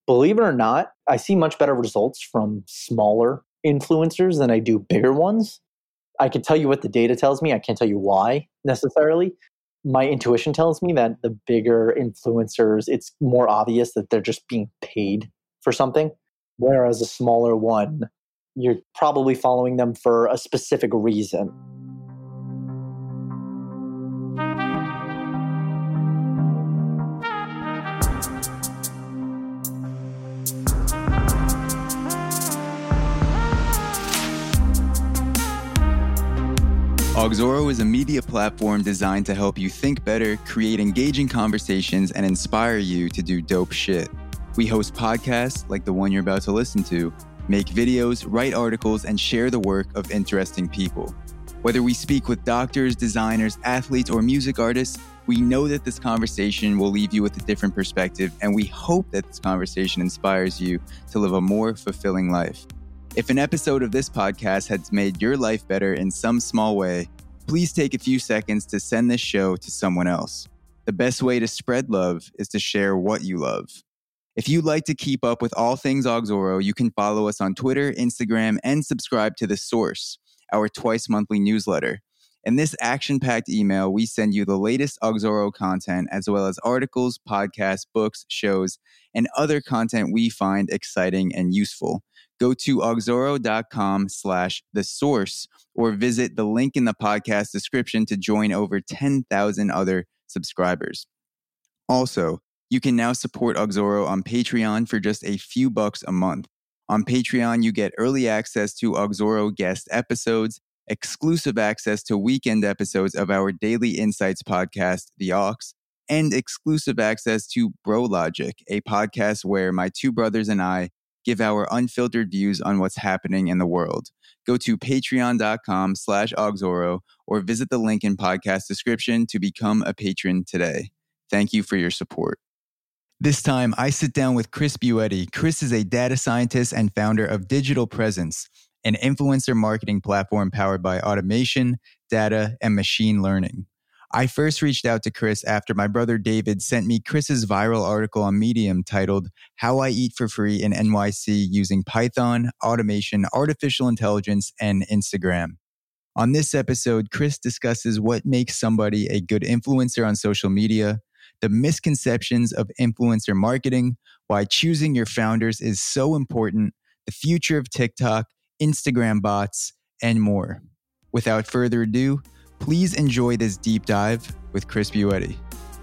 Believe it or not, I see much better results from smaller influencers than I do bigger ones. I can tell you what the data tells me. I can't tell you why necessarily. My intuition tells me that the bigger influencers, it's more obvious that they're just being paid for something. Whereas a smaller one, you're probably following them for a specific reason. Auxoro is a media platform designed to help you think better, create engaging conversations, and inspire you to do dope shit. We host podcasts like the one you're about to listen to, make videos, write articles, and share the work of interesting people. Whether we speak with doctors, designers, athletes, or music artists, we know that this conversation will leave you with a different perspective, and we hope that this conversation inspires you to live a more fulfilling life. If an episode of this podcast has made your life better in some small way, please take a few seconds to send this show to someone else. The best way to spread love is to share what you love. If you'd like to keep up with all things Auxoro, you can follow us on Twitter, Instagram, and subscribe to The Source, our twice-monthly newsletter. In this action-packed email, we send you the latest Auxoro content, as well as articles, podcasts, books, shows, and other content we find exciting and useful. Go to auxoro.com/thesource or visit the link in the podcast description to join over 10,000 other subscribers. Also, you can now support Auxoro on Patreon for just a few bucks a month. On Patreon, you get early access to Auxoro guest episodes, exclusive access to weekend episodes of our Daily Insights podcast, The Aux, and exclusive access to Bro Logic, a podcast where my two brothers and I give our unfiltered views on what's happening in the world. Go to patreon.com/Auxoro or visit the link in podcast description to become a patron today. Thank you for your support. This time, I sit down with Chris Buetti. Chris is a data scientist and founder of Digital Presence, an influencer marketing platform powered by automation, data, and machine learning. I first reached out to Chris after my brother David sent me Chris's viral article on Medium titled How I Eat for Free in NYC Using Python, Automation, Artificial Intelligence, and Instagram. On this episode, Chris discusses what makes somebody a good influencer on social media, the misconceptions of influencer marketing, why choosing your founders is so important, the future of TikTok, Instagram bots, and more. Without further ado, please enjoy this deep dive with Chris Buetti.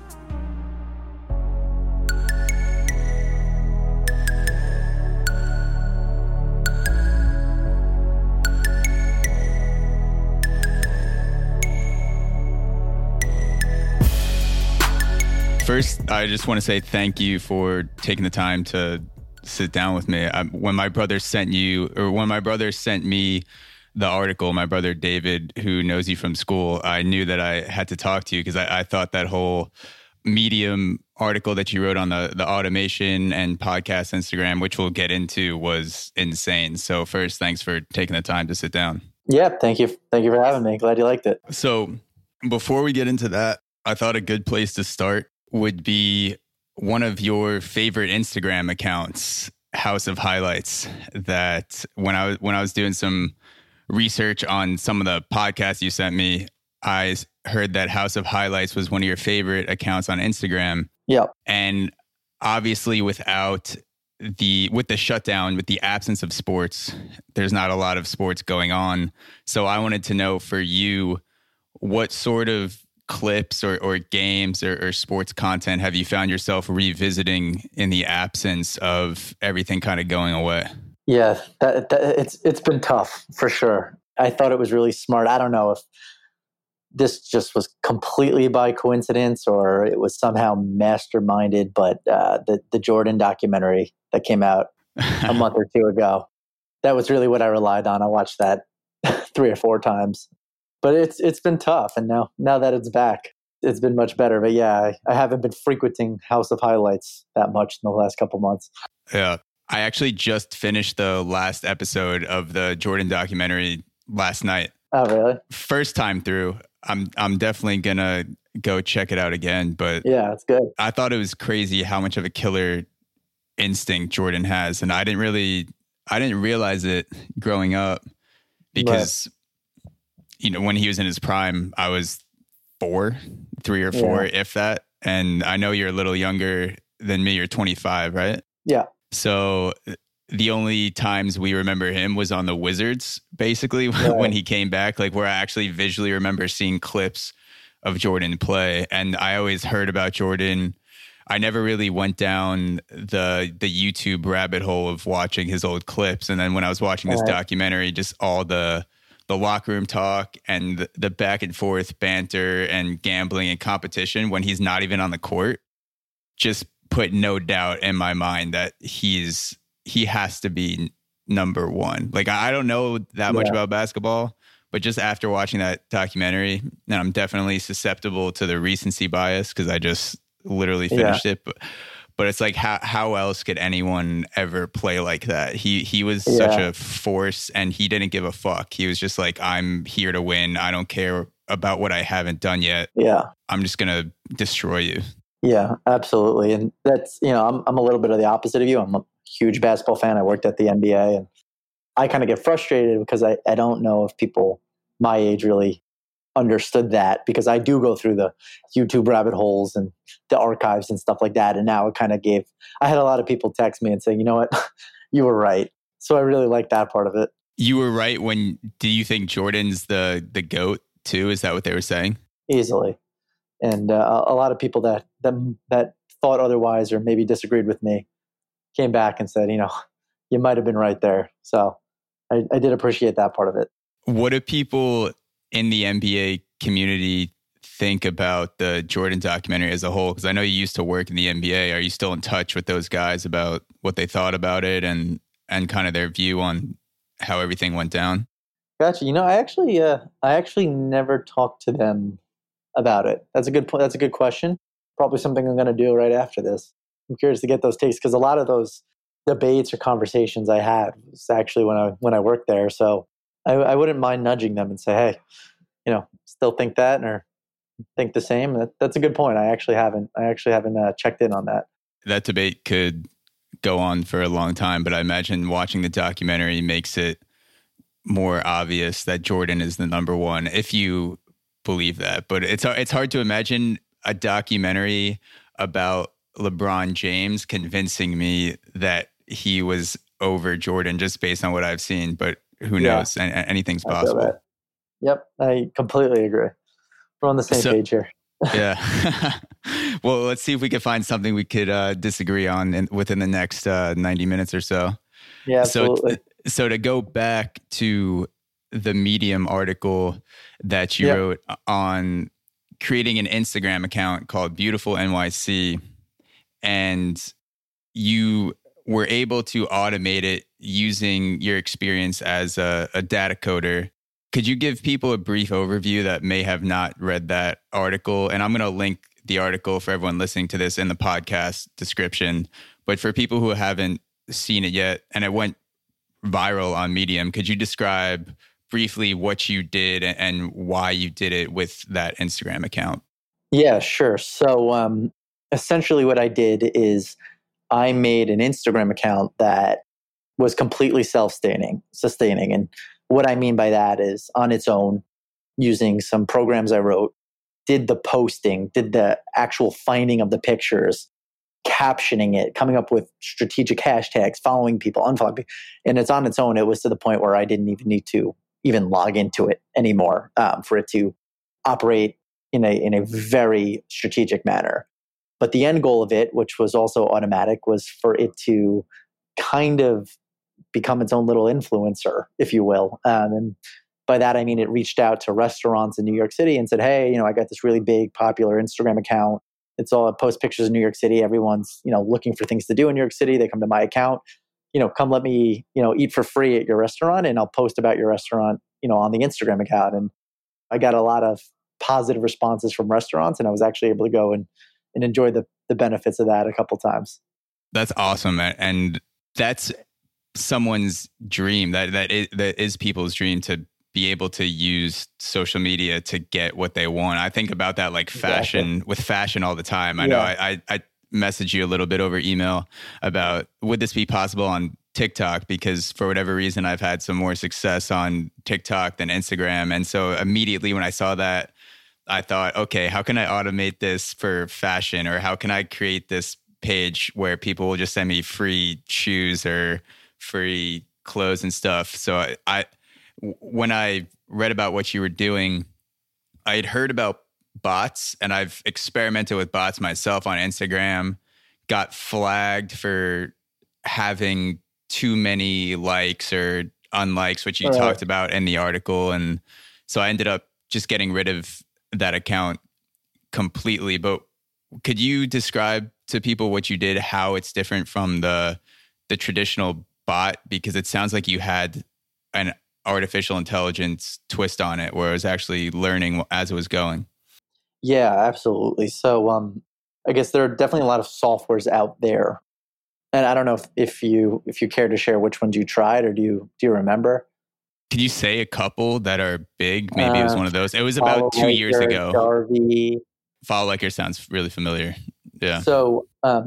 First, I just want to say thank you for taking the time to sit down with me. When my brother sent me the article, my brother David, who knows you from school, I knew that I had to talk to you because I thought that whole Medium article that you wrote on the automation and podcast Instagram, which we'll get into, was insane. So first, thanks for taking the time to sit down. Yeah, thank you. Thank you for having me. Glad you liked it. So before we get into that, I thought a good place to start would be one of your favorite Instagram accounts, House of Highlights, that when I was doing some research on some of the podcasts you sent me, I heard that House of Highlights was one of your favorite accounts on Instagram. Yeah. And obviously with the shutdown, with the absence of sports, there's not a lot of sports going on. So I wanted to know for you, what sort of clips or games or sports content have you found yourself revisiting in the absence of everything kind of going away? Yeah, it's been tough for sure. I thought it was really smart. I don't know if this just was completely by coincidence or it was somehow masterminded, but the Jordan documentary that came out a month or two ago, that was really what I relied on. I watched that 3 or 4 times. But it's been tough, and now that it's back, it's been much better. But yeah, I haven't been frequenting House of Highlights that much in the last couple months. Yeah, I actually just finished the last episode of the Jordan documentary last night. Oh, really? First time through. I'm definitely gonna go check it out again. But yeah, it's good. I thought it was crazy how much of a killer instinct Jordan has. And I didn't realize it growing up because, when he was in his prime, I was 3 or 4, if that. And I know you're a little younger than me. You're 25, right? Yeah. So the only times we remember him was on the Wizards, basically, when he came back, like where I actually visually remember seeing clips of Jordan play. And I always heard about Jordan. I never really went down the YouTube rabbit hole of watching his old clips. And then when I was watching this documentary, just all the locker room talk and the back and forth banter and gambling and competition when he's not even on the court just put no doubt in my mind that he has to be number one. Like, I don't know that much about basketball, but just after watching that documentary, and I'm definitely susceptible to the recency bias because I just literally finished it. But it's like, how else could anyone ever play like that? He was such a force, and he didn't give a fuck. He was just like, I'm here to win. I don't care about what I haven't done yet. Yeah. I'm just going to destroy you. Yeah, absolutely. And that's, I'm a little bit of the opposite of you. I'm a huge basketball fan. I worked at the NBA, and I kind of get frustrated because I don't know if people my age really understood that, because I do go through the YouTube rabbit holes and the archives and stuff like that. And now it kind of I had a lot of people text me and say, you know what, you were right. So I really like that part of it. You were right. Do you think Jordan's the GOAT too? Is that what they were saying? Easily. And a lot of people that thought otherwise or maybe disagreed with me came back and said, you might have been right there. So I did appreciate that part of it. What do people in the NBA community think about the Jordan documentary as a whole? Because I know you used to work in the NBA. Are you still in touch with those guys about what they thought about it and kind of their view on how everything went down? Gotcha. I actually never talked to them about it. That's a good point. That's a good question. Probably something I'm going to do right after this. I'm curious to get those takes, because a lot of those debates or conversations I had was actually when I worked there. So I wouldn't mind nudging them and say, hey, still think that or think the same. That's a good point. I actually haven't checked in on that. That debate could go on for a long time, but I imagine watching the documentary makes it more obvious that Jordan is the number one, if you believe that. But it's hard to imagine a documentary about LeBron James convincing me that he was over Jordan just based on what I've seen. But who knows? Anything's possible. Yep, I completely agree. We're on the same page here. Yeah. Well, let's see if we can find something we could disagree on within the next 90 minutes or so. Yeah, absolutely. So to go back to the Medium article that you wrote on creating an Instagram account called Beautiful NYC, and you were able to automate it using your experience as a data coder. Could you give people a brief overview that may have not read that article? And I'm going to link the article for everyone listening to this in the podcast description. But for people who haven't seen it yet, and it went viral on Medium, could you describe briefly what you did and why you did it with that Instagram account? Yeah, sure. So essentially what I did is I made an Instagram account that was completely self-sustaining. And what I mean by that is on its own, using some programs I wrote, did the posting, did the actual finding of the pictures, captioning it, coming up with strategic hashtags, following people, unfollowing people. And it's on its own. It was to the point where I didn't even need to even log into it anymore for it to operate in a very strategic manner. But the end goal of it, which was also automatic, was for it to kind of become its own little influencer, if you will. And by that, I mean, it reached out to restaurants in New York City and said, hey, I got this really big, popular Instagram account. It's all, I post pictures of New York City. Everyone's, looking for things to do in New York City. They come to my account, come let me, eat for free at your restaurant, and I'll post about your restaurant, on the Instagram account. And I got a lot of positive responses from restaurants, and I was actually able to go and enjoy the benefits of that a couple times. That's awesome. And that's someone's dream. That is people's dream, to be able to use social media to get what they want. I think about that like fashion, with fashion all the time. I know I message you a little bit over email about would this be possible on TikTok, because for whatever reason, I've had some more success on TikTok than Instagram. And so immediately when I saw that, I thought, okay, how can I automate this for fashion? Or how can I create this page where people will just send me free shoes or free clothes and stuff? So when I read about what you were doing, I had heard about bots, and I've experimented with bots myself on Instagram, got flagged for having too many likes or unlikes, which you talked about in the article. And so I ended up just getting rid of that account completely. But could you describe to people what you did, how it's different from the traditional bot? Because it sounds like you had an artificial intelligence twist on it, where it was actually learning as it was going. Yeah, absolutely. So I guess there are definitely a lot of softwares out there. And I don't know if you care to share which ones you tried, or do you remember? Can you say a couple that are big? Maybe it was one of those. It was about 2 years ago. Jarvee. FollowLiker sounds really familiar. Yeah. So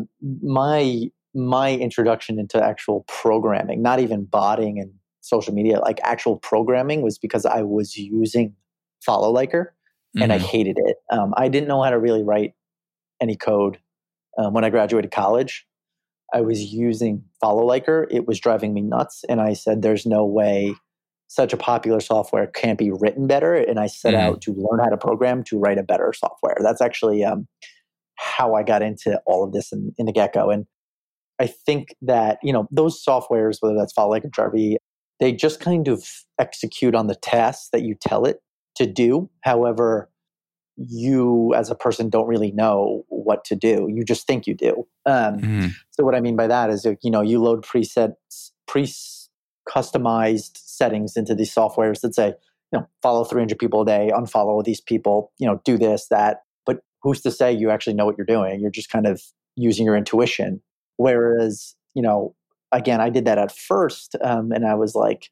my introduction into actual programming, not even botting and social media, like actual programming, was because I was using FollowLiker and I hated it. I didn't know how to really write any code when I graduated college. I was using FollowLiker. It was driving me nuts. And I said, there's no way such a popular software can't be written better. And I set out to learn how to program to write a better software. That's actually how I got into all of this in the get-go. And I think that, those softwares, whether that's FollowLiker or Jarvee, they just kind of execute on the tasks that you tell it to do. However, you as a person don't really know what to do. You just think you do. So what I mean by that is, you load customized settings into these softwares that say, follow 300 people a day, unfollow these people, do this, that. But who's to say you actually know what you're doing? You're just kind of using your intuition. Whereas, again, I did that at first, and I was like,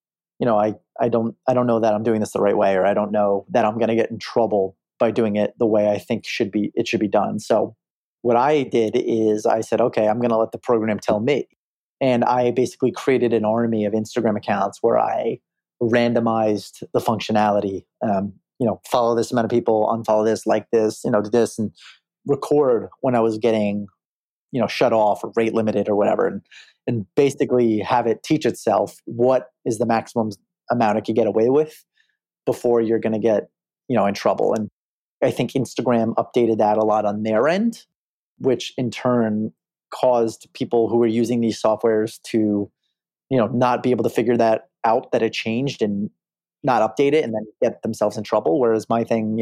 I don't know that I'm doing this the right way, or I don't know that I'm going to get in trouble by doing it the way I think it should be done. So what I did is I said, okay, I'm going to let the program tell me. And I basically created an army of Instagram accounts where I randomized the functionality, follow this amount of people, unfollow this, like this, do this, and record when I was getting, shut off or rate limited or whatever. And basically have it teach itself what is the maximum amount it could get away with before you're going to get, in trouble. And I think Instagram updated that a lot on their end, which in turn caused people who were using these softwares to, not be able to figure that out, that it changed, and not update it and then get themselves in trouble. Whereas my thing,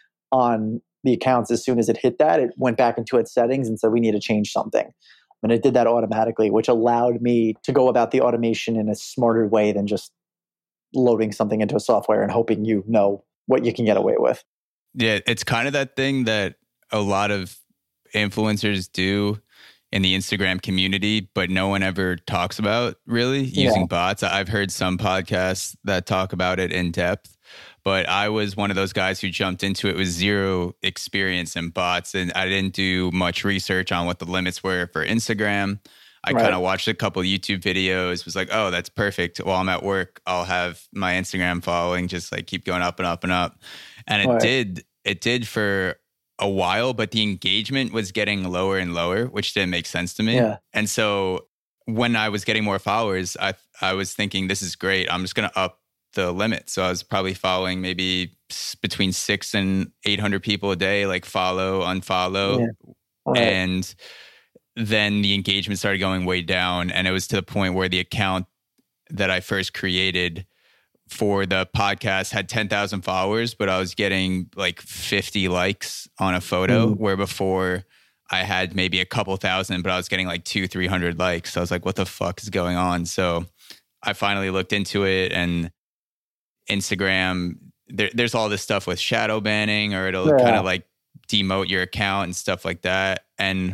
on the accounts, as soon as it hit that, it went back into its settings and said, we need to change something. And it did that automatically, which allowed me to go about the automation in a smarter way than just loading something into a software and hoping you know what you can get away with. Yeah, it's kind of that thing that a lot of influencers do in the Instagram community, but no one ever talks about really using bots. I've heard some podcasts that talk about it in depth, but I was one of those guys who jumped into it with zero experience in bots, and I didn't do much research on what the limits were for Instagram. I kind of watched a couple YouTube videos, was like, oh, that's perfect. While I'm at work, I'll have my Instagram following just like keep going up and up and up. And it did for a while, but the engagement was getting lower and lower, which didn't make sense to me. Yeah. And so when I was getting more followers, I was thinking, this is great. I'm just going to up the limit. So I was probably following maybe between 600 and 800 people a day, like follow, unfollow. Yeah. And then the engagement started going way down. And it was to the point where the account that I first created for the podcast had 10,000 followers, but I was getting like 50 likes on a photo, where before I had maybe a couple thousand, but I was getting like 200-300 likes. So I was like, what the fuck is going on? So I finally looked into it, and Instagram, there's all this stuff with shadow banning, or it'll kind of like demote your account and stuff like that. And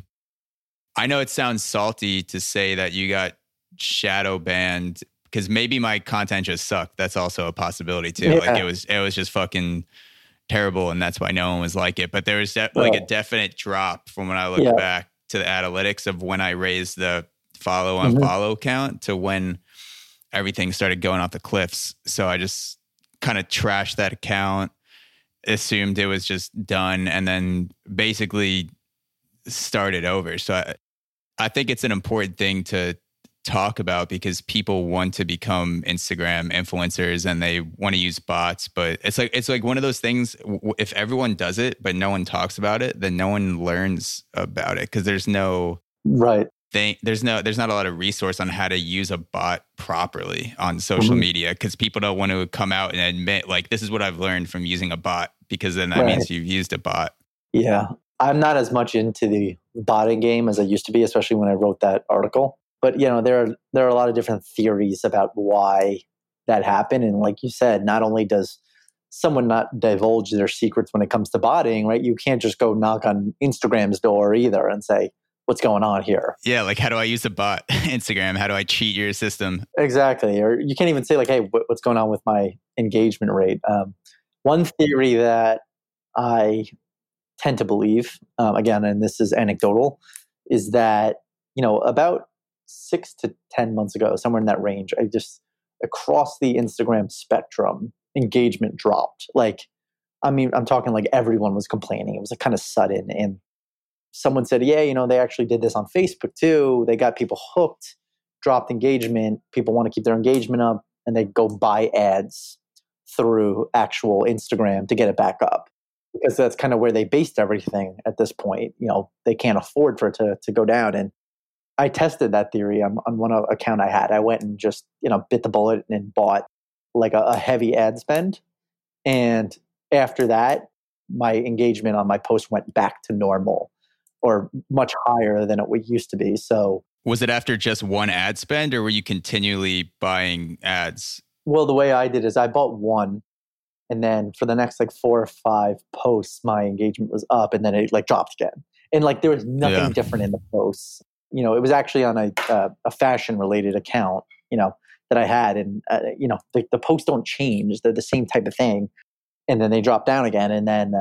I know it sounds salty to say that you got shadow banned, because maybe my content just sucked. That's also a possibility too. Yeah. Like it was just fucking terrible, and that's why no one was like it. But there was like a definite drop from when I look back to the analytics of when I raised the follow Mm-hmm. unfollow count to when everything started going off the cliffs. So I just kind of trashed that account, assumed it was just done, and then basically started over. So I think it's an important thing to talk about because people want to become Instagram influencers and they want to use bots, but it's like one of those things. If everyone does it but no one talks about it, then no one learns about it because there's no Right. thing. There's not a lot of resource on how to use a bot properly on social Mm-hmm. media because people don't want to come out and admit like this is what I've learned from using a bot because then that Right. means you've used a bot. Yeah. I'm not as much into the botting game as I used to be, especially when I wrote that article. But there are a lot of different theories about why that happened. And like you said, not only does someone not divulge their secrets when it comes to botting, right? You can't just go knock on Instagram's door either and say, what's going on here? Yeah, like how do I use a bot? Instagram, how do I cheat your system? Exactly. Or you can't even say like, hey, what's going on with my engagement rate? One theory that I tend to believe, again, and this is anecdotal, is that, about 6 to 10 months ago, somewhere in that range, I just, across the Instagram spectrum, engagement dropped. I'm talking like everyone was complaining. It was like kind of sudden. And someone said, yeah, they actually did this on Facebook too. They got people hooked, dropped engagement. People want to keep their engagement up and they go buy ads through actual Instagram to get it back up. Because that's kind of where they based everything at this point. They can't afford for it to go down. And I tested that theory on one account I had. I went and just, bit the bullet and bought like a heavy ad spend. And after that, my engagement on my post went back to normal or much higher than it used to be. So was it after just one ad spend or were you continually buying ads? Well, the way I did is I bought one. And then for the next 4 or 5 posts, my engagement was up and then it dropped again. And there was nothing different in the posts. It was actually on a fashion related account, that I had. And, the posts don't change. They're the same type of thing. And then they drop down again. And then,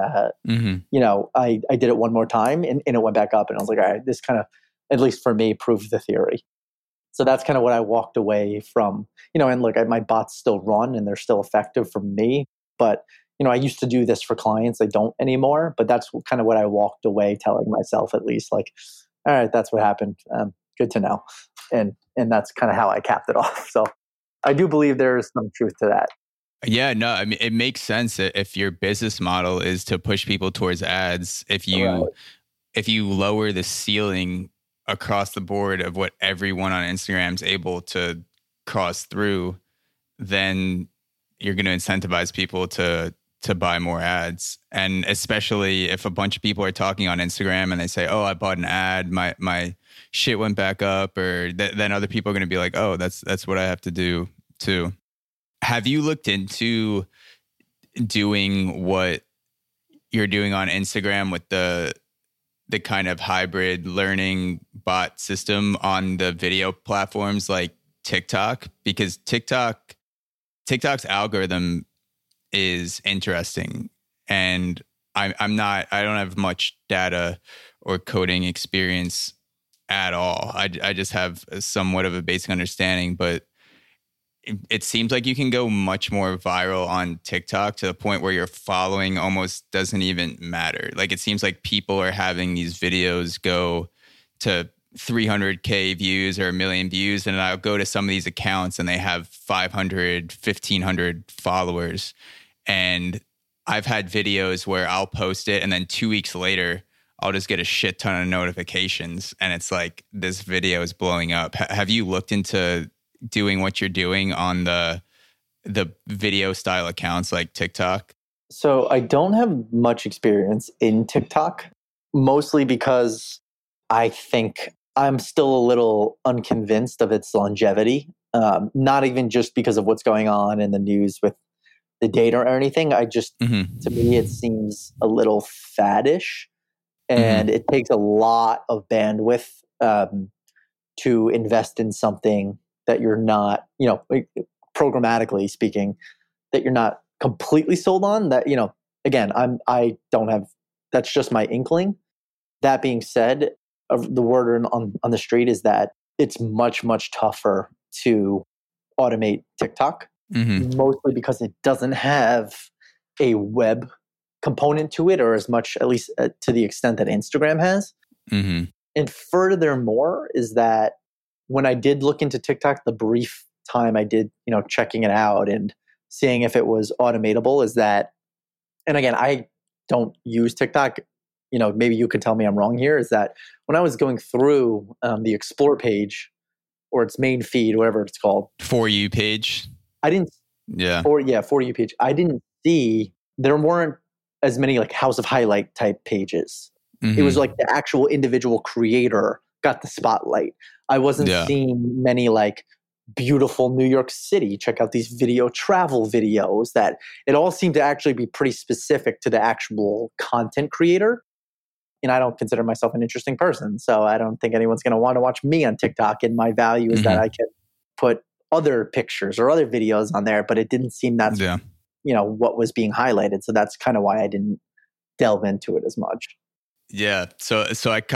I did it one more time and it went back up. And I was like, all right, this kind of, at least for me, proved the theory. So that's kind of what I walked away from, and look, my bots still run and they're still effective for me. But, I used to do this for clients. I don't anymore. But that's kind of what I walked away telling myself, at least, all right, that's what happened. Good to know. And that's kind of how I capped it off. So I do believe there is some truth to that. Yeah, no, I mean, it makes sense if your business model is to push people towards ads. If you lower the ceiling across the board of what everyone on Instagram is able to cross through, then you're going to incentivize people to buy more ads. And especially if a bunch of people are talking on Instagram and they say, oh, I bought an ad, my shit went back up, or then other people are going to be like, oh, that's what I have to do too. Have you looked into doing what you're doing on Instagram with the kind of hybrid learning bot system on the video platforms like TikTok? Because TikTok's algorithm is interesting, and I don't have much data or coding experience at all. I just have somewhat of a basic understanding, but it seems like you can go much more viral on TikTok to the point where your following almost doesn't even matter. It seems like people are having these videos go to 300K views or 1 million views. And I'll go to some of these accounts and they have 500, 1,500 followers. And I've had videos where I'll post it and then 2 weeks later, I'll just get a shit ton of notifications. And it's like, this video is blowing up. Have you looked into doing what you're doing on the video style accounts like TikTok? So I don't have much experience in TikTok, mostly because I think I'm still a little unconvinced of its longevity. Not even just because of what's going on in the news with the data or anything. To me, it seems a little faddish, and it takes a lot of bandwidth to invest in something that you're not, programmatically speaking, that you're not completely sold on. That, again, I don't have, that's just my inkling. That being said, the word on the street is that it's much, much tougher to automate TikTok, mostly because it doesn't have a web component to it, or as much, at least to the extent that Instagram has. And furthermore is that when I did look into TikTok, the brief time I did, checking it out and seeing if it was automatable, is that, and again, I don't use TikTok, maybe you could tell me I'm wrong here, is that when I was going through the explore page or its main feed, whatever it's called. For You page. I didn't. Yeah. For You page. I didn't see, there weren't as many like House of Highlight type pages. It was like the actual individual creator got the spotlight. I wasn't seeing many like beautiful New York City, check out these travel videos, that it all seemed to actually be pretty specific to the actual content creator. And I don't consider myself an interesting person, so I don't think anyone's going to want to watch me on TikTok. And my value is that I can put other pictures or other videos on there, but it didn't seem that's what was being highlighted. So that's kind of why I didn't delve into it as much. Yeah. So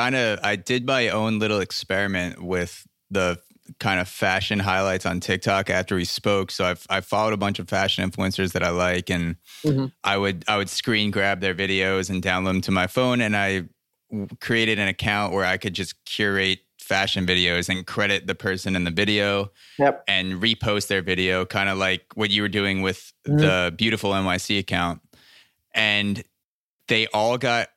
I did my own little experiment with the kind of fashion highlights on TikTok after we spoke. So I followed a bunch of fashion influencers that I like, and I would screen grab their videos and download them to my phone. And I created an account where I could just curate fashion videos and credit the person in the video and repost their video, kind of like what you were doing with the Beautiful NYC account. And they all got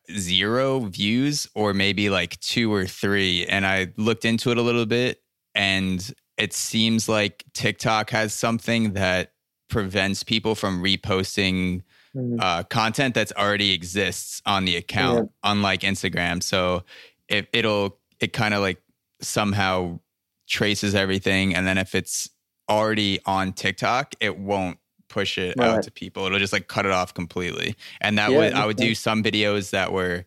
0 views, or maybe like 2 or 3. And I looked into it a little bit, and it seems like TikTok has something that prevents people from reposting content that's already exists on the account, unlike Instagram. So it kind of like somehow traces everything. And then if it's already on TikTok, it won't push it out to people. It'll just like cut it off completely. And that I would do some videos that were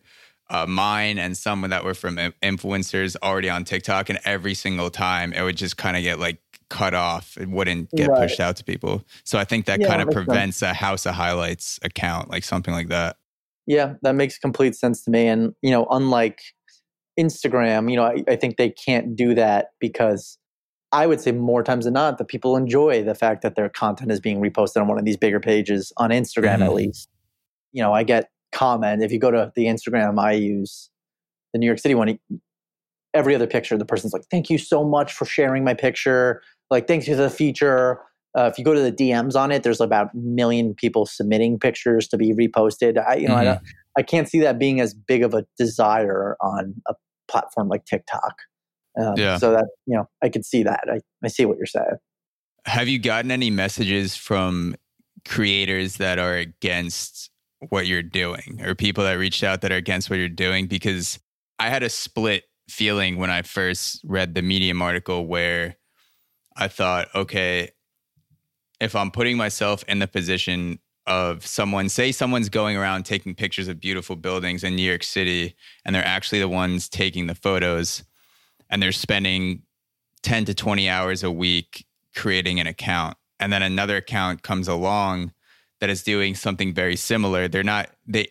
mine and some that were from influencers already on TikTok, and every single time it would just kind of get like cut off. It wouldn't get pushed out to people. So I think that kind of prevents a House of Highlights account, like something like that. Yeah, that makes complete sense to me. And unlike Instagram, I think they can't do that because I would say more times than not, the people enjoy the fact that their content is being reposted on one of these bigger pages, on Instagram at least. I get comment. If you go to the Instagram I use, the New York City one, every other picture, the person's like, thank you so much for sharing my picture. Like, thanks for the feature. If you go to the DMs on it, there's about 1 million people submitting pictures to be reposted. I can't see that being as big of a desire on a platform like TikTok. So that, I could see that. I see what you're saying. Have you gotten any messages from creators that are against what you're doing, or people that reached out that are against what you're doing? Because I had a split feeling when I first read the Medium article, where I thought, okay, if I'm putting myself in the position of someone's going around taking pictures of beautiful buildings in New York City, and they're actually the ones taking the photos, and they're spending 10 to 20 hours a week creating an account. And then another account comes along that is doing something very similar. They're not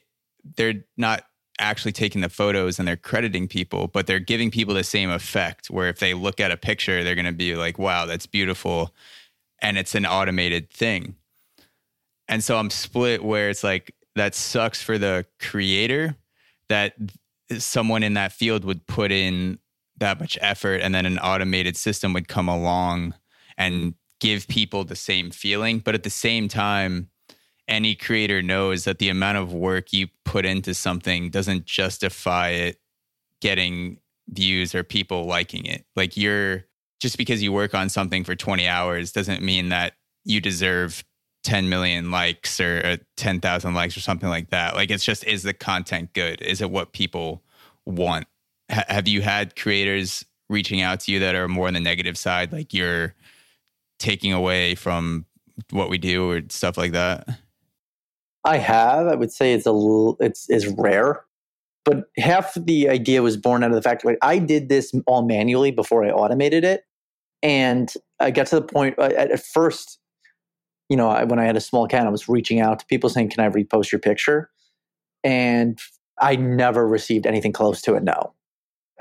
actually taking the photos and they're crediting people, but they're giving people the same effect, where if they look at a picture, they're going to be like, wow, that's beautiful. And it's an automated thing. And so I'm split, where it's like, that sucks for the creator that someone in that field would put in that much effort, and then an automated system would come along and give people the same feeling. But at the same time, any creator knows that the amount of work you put into something doesn't justify it getting views or people liking it. Like, just because you work on something for 20 hours doesn't mean that you deserve 10 million likes or 10,000 likes or something like that. Like, it's just, is the content good? Is it what people want? Have you had creators reaching out to you that are more on the negative side, like you're taking away from what we do or stuff like that? I have. I would say it's rare, but half the idea was born out of the fact that I did this all manually before I automated it. And I got to the point at first, when I had a small account, I was reaching out to people saying, can I repost your picture? And I never received anything close to a no. I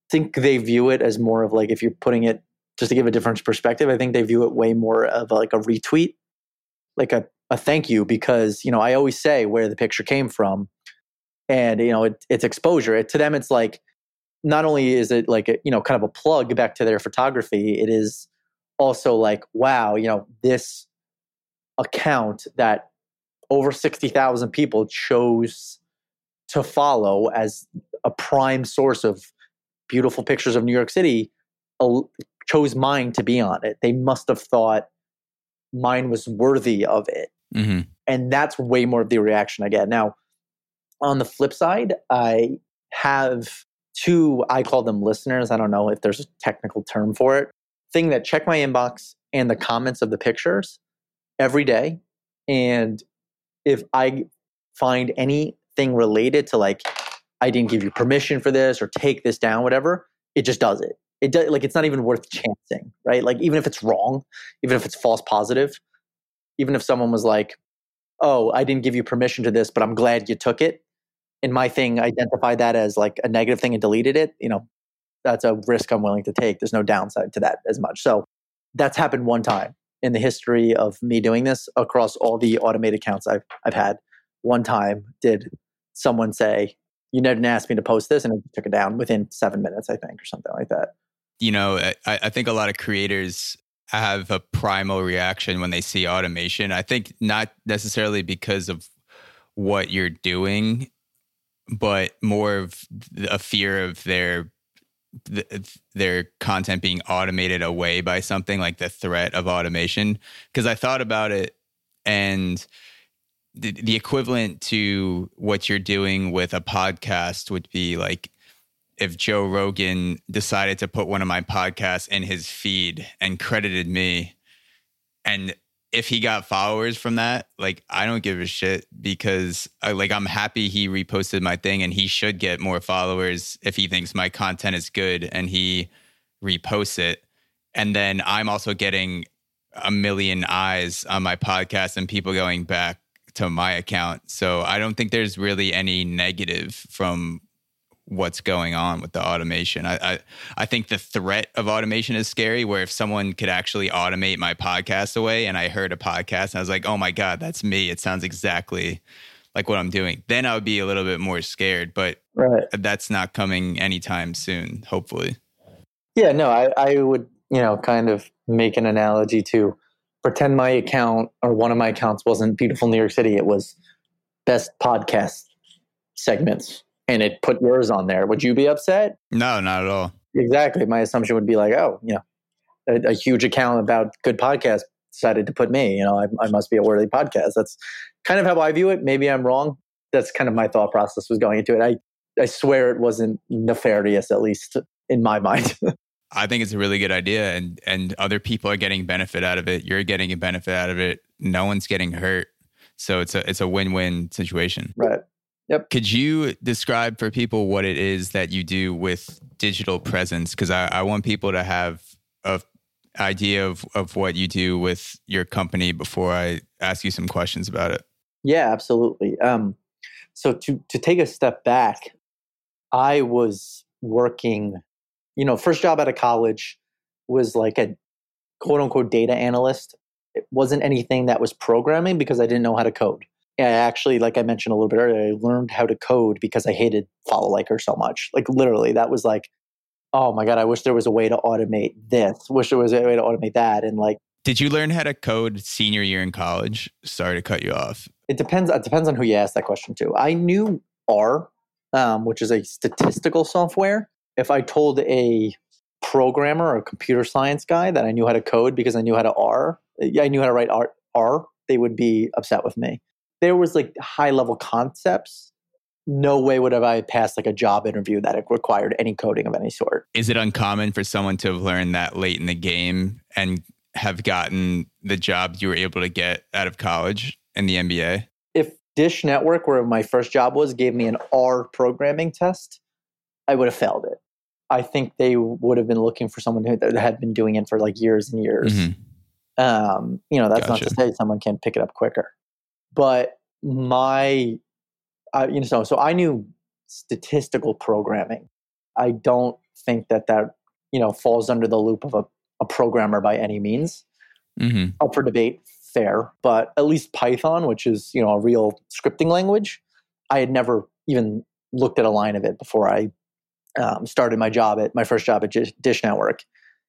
think they view it as more of like, if you're putting it, just to give a different perspective, I think they view it way more of like a retweet, like a thank you, because, I always say where the picture came from, and, it's exposure. To them, it's like, not only is it like, kind of a plug back to their photography, it is also like, wow, this account that over 60,000 people chose to follow as a prime source of beautiful pictures of New York City chose mine to be on it. They must have thought mine was worthy of it. Mm-hmm. And that's way more of the reaction I get. Now, on the flip side, I have two, I call them listeners. I don't know if there's a technical term for it. Thing that check my inbox and the comments of the pictures every day. And if I find anything related to like, I didn't give you permission for this or take this down, whatever, it just does it. It does, like, it's not even worth chancing, right? Like, even if it's wrong, even if it's false positive, even if someone was like, oh, I didn't give you permission to this, but I'm glad you took it, and my thing identified that as like a negative thing and deleted it, that's a risk I'm willing to take. There's no downside to that as much. So that's happened one time in the history of me doing this across all the automated accounts I've had. One time did someone say, you didn't ask me to post this, and I took it down within 7 minutes, I think, or something like that. I think a lot of creators have a primal reaction when they see automation. I think not necessarily because of what you're doing, but more of a fear of their content being automated away by something, like the threat of automation. Because I thought about it, and the equivalent to what you're doing with a podcast would be like if Joe Rogan decided to put one of my podcasts in his feed and credited me, and if he got followers from that, like, I don't give a shit, because I'm happy he reposted my thing, and he should get more followers if he thinks my content is good and he reposts it. And then I'm also getting a million eyes on my podcast and people going back to my account. So I don't think there's really any negative from what's going on with the automation. I think the threat of automation is scary, where if someone could actually automate my podcast away, and I heard a podcast and I was like, oh my God, that's me. It sounds exactly like what I'm doing. Then I would be a little bit more scared, but right. That's not coming anytime soon, hopefully. Yeah, no, I would, kind of make an analogy to pretend my account or one of my accounts wasn't Beautiful New York City. It was best podcast segments, and it put yours on there. Would you be upset? No, not at all. Exactly. My assumption would be like, oh, a huge account about good podcasts decided to put me, I must be a worthy podcast. That's kind of how I view it. Maybe I'm wrong. That's kind of my thought process was going into it. I swear it wasn't nefarious, at least in my mind. I think it's a really good idea, and other people are getting benefit out of it. You're getting a benefit out of it. No one's getting hurt. So it's a win-win situation. Right. Yep. Could you describe for people what it is that you do with digital presence? Because I want people to have an idea of what you do with your company before I ask you some questions about it. Yeah, absolutely. So to take a step back, I was working, first job out of college was like a quote unquote data analyst. It wasn't anything that was programming because I didn't know how to code. I actually, like I mentioned a little bit earlier, I learned how to code because I hated Follow Liker so much. Like, literally, that was like, oh my God, I wish there was a way to automate this. Wish there was a way to automate that. And like, did you learn how to code senior year in college? Sorry to cut you off. It depends on who you ask that question to. I knew R, which is a statistical software. If I told a programmer or a computer science guy that I knew how to code because I knew how to I knew how to write R, they would be upset with me. There was like high level concepts. No way would have I passed like a job interview that required any coding of any sort. Is it uncommon for someone to have learned that late in the game and have gotten the job you were able to get out of college in the MBA? If Dish Network, where my first job was, gave me an R programming test, I would have failed it. I think they would have been looking for someone who had been doing it for like years and years. Mm-hmm. That's not to say someone can't pick it up quicker. But so I knew statistical programming. I don't think that falls under the loop of a programmer by any means. Mm-hmm. Up for debate, fair, but at least Python, which is a real scripting language, I had never even looked at a line of it before I started my first job at Dish Network.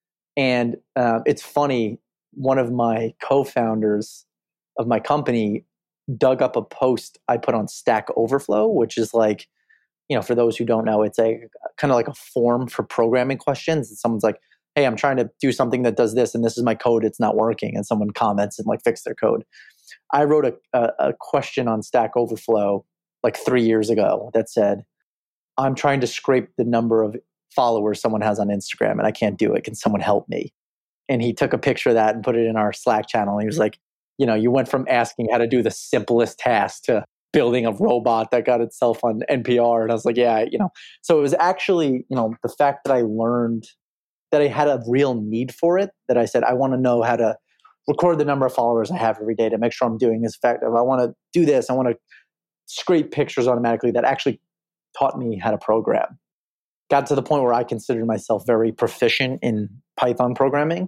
And it's funny, one of my co-founders of my company dug up a post I put on Stack Overflow, which is like, for those who don't know, it's a kind of like a form for programming questions. And someone's like, hey, I'm trying to do something that does this, and this is my code, it's not working. And someone comments and like fix their code. I wrote a question on Stack Overflow like 3 years ago that said, I'm trying to scrape the number of followers someone has on Instagram and I can't do it. Can someone help me? And he took a picture of that and put it in our Slack channel. And he was like, you went from asking how to do the simplest task to building a robot that got itself on NPR. And I was like, yeah, So it was actually, the fact that I learned that I had a real need for it, that I said, I want to know how to record the number of followers I have every day to make sure I'm doing this effective. I want to do this. I want to scrape pictures automatically. That actually taught me how to program. Got to the point where I considered myself very proficient in Python programming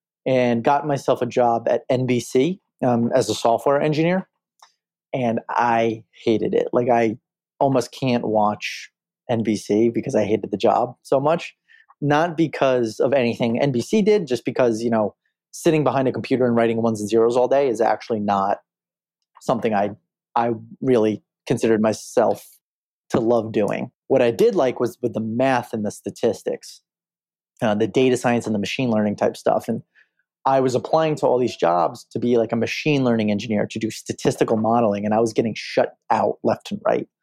and got myself a job at NBC as a software engineer. And I hated it. Like, I almost can't watch NBC because I hated the job so much. Not because of anything NBC did, just because, sitting behind a computer and writing ones and zeros all day is actually not something I really considered myself to love doing. What I did like was with the math and the statistics, the data science and the machine learning type stuff. And I was applying to all these jobs to be like a machine learning engineer, to do statistical modeling, and I was getting shut out left and right.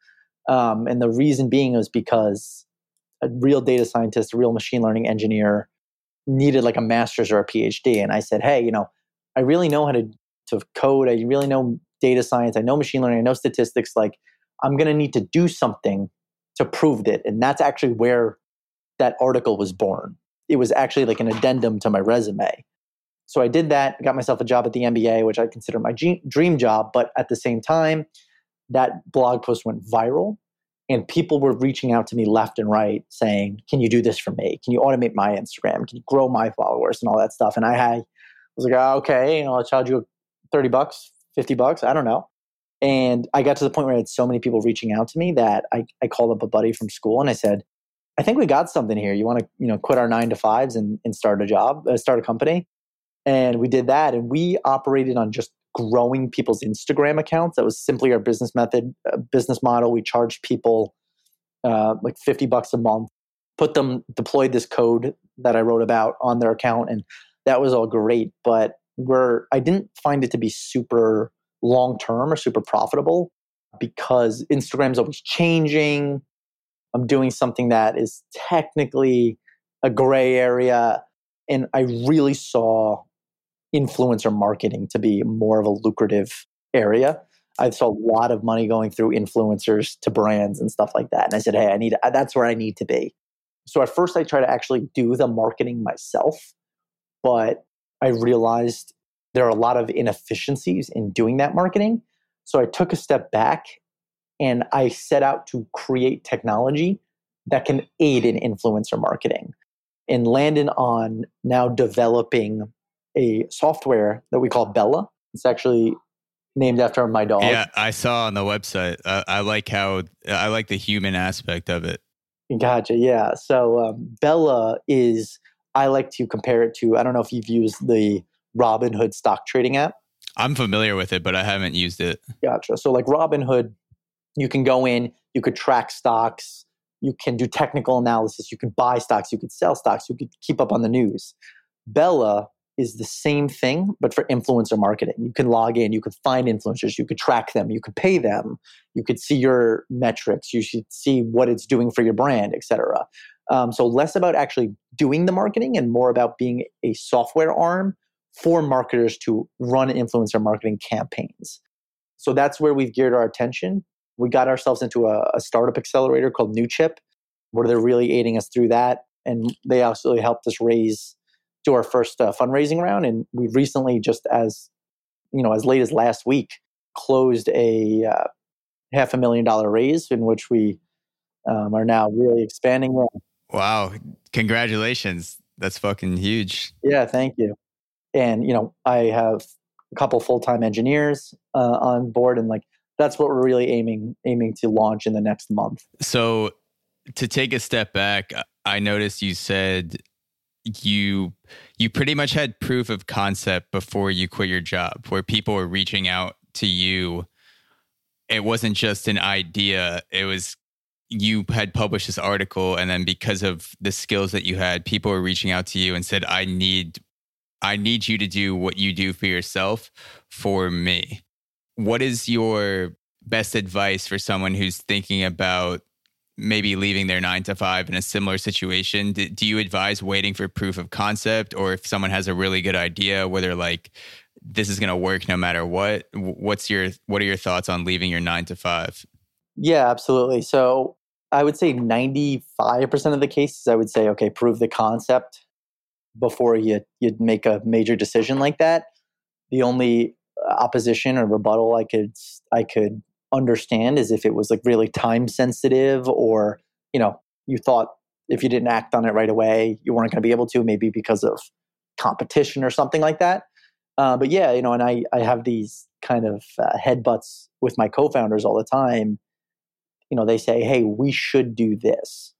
And the reason being was because a real data scientist, a real machine learning engineer needed like a master's or a PhD. And I said, hey, I really know how to code. I really know data science. I know machine learning. I know statistics. Like, I'm going to need to do something to prove it. And that's actually where that article was born. It was actually like an addendum to my resume. So I did that, got myself a job at the NBA, which I consider my dream job. But at the same time, that blog post went viral and people were reaching out to me left and right saying, can you do this for me? Can you automate my Instagram? Can you grow my followers and all that stuff? And I was like, okay, I'll charge you $30, $50, I don't know. And I got to the point where I had so many people reaching out to me that I called up a buddy from school and I said, I think we got something here. You want to, quit our 9-to-5s and start a company? And we did that. And we operated on just growing people's Instagram accounts. That was simply our business model. We charged people like $50 a month, deployed this code that I wrote about on their account. And that was all great. But I didn't find it to be super long-term or super profitable because Instagram's always changing. I'm doing something that is technically a gray area. And I really saw influencer marketing to be more of a lucrative area. I saw a lot of money going through influencers to brands and stuff like that. And I said, hey, that's where I need to be. So at first I tried to actually do the marketing myself, but I realized there are a lot of inefficiencies in doing that marketing. So I took a step back and I set out to create technology that can aid in influencer marketing, and landed on now developing a software that we call Bella. It's actually named after my dog. Yeah, I saw on the website. I like the human aspect of it. Gotcha. Yeah. So Bella I like to compare it to, I don't know if you've used the Robinhood stock trading app. I'm familiar with it, but I haven't used it. Gotcha. So like Robinhood, you can go in, you could track stocks, you can do technical analysis, you could buy stocks, you could sell stocks, you could keep up on the news. Bella is the same thing, but for influencer marketing. You can log in, you could find influencers, you could track them, you could pay them, you could see your metrics, you should see what it's doing for your brand, etc. So less about actually doing the marketing and more about being a software arm for marketers to run influencer marketing campaigns. So that's where we've geared our attention. We got ourselves into a startup accelerator called NewChip, where they're really aiding us through that. And they also helped us do our first fundraising round. And we recently, just as late as last week, closed a $500,000 raise in which we are now really expanding. Wow. Congratulations. That's fucking huge. Yeah, thank you. And, I have a couple full-time engineers on board, and like, that's what we're really aiming to launch in the next month. So to take a step back, I noticed you said you pretty much had proof of concept before you quit your job, where people were reaching out to you. It wasn't just an idea. It was, you had published this article, and then because of the skills that you had, people were reaching out to you and said, I need you to do what you do for yourself for me. What is your best advice for someone who's thinking about maybe leaving their 9-to-5 in a similar situation? Do you advise waiting for proof of concept, or if someone has a really good idea, whether like this is going to work no matter what? What are your thoughts on leaving your 9-to-5? Yeah, absolutely. So I would say 95% of the cases, I would say, okay, prove the concept before you'd make a major decision like that. The only opposition or rebuttal I could understand is if it was like really time sensitive, or you thought if you didn't act on it right away you weren't going to be able to, maybe because of competition or something like that. But yeah, and I have these kind of headbutts with my co-founders all the time. They say, hey, we should do this,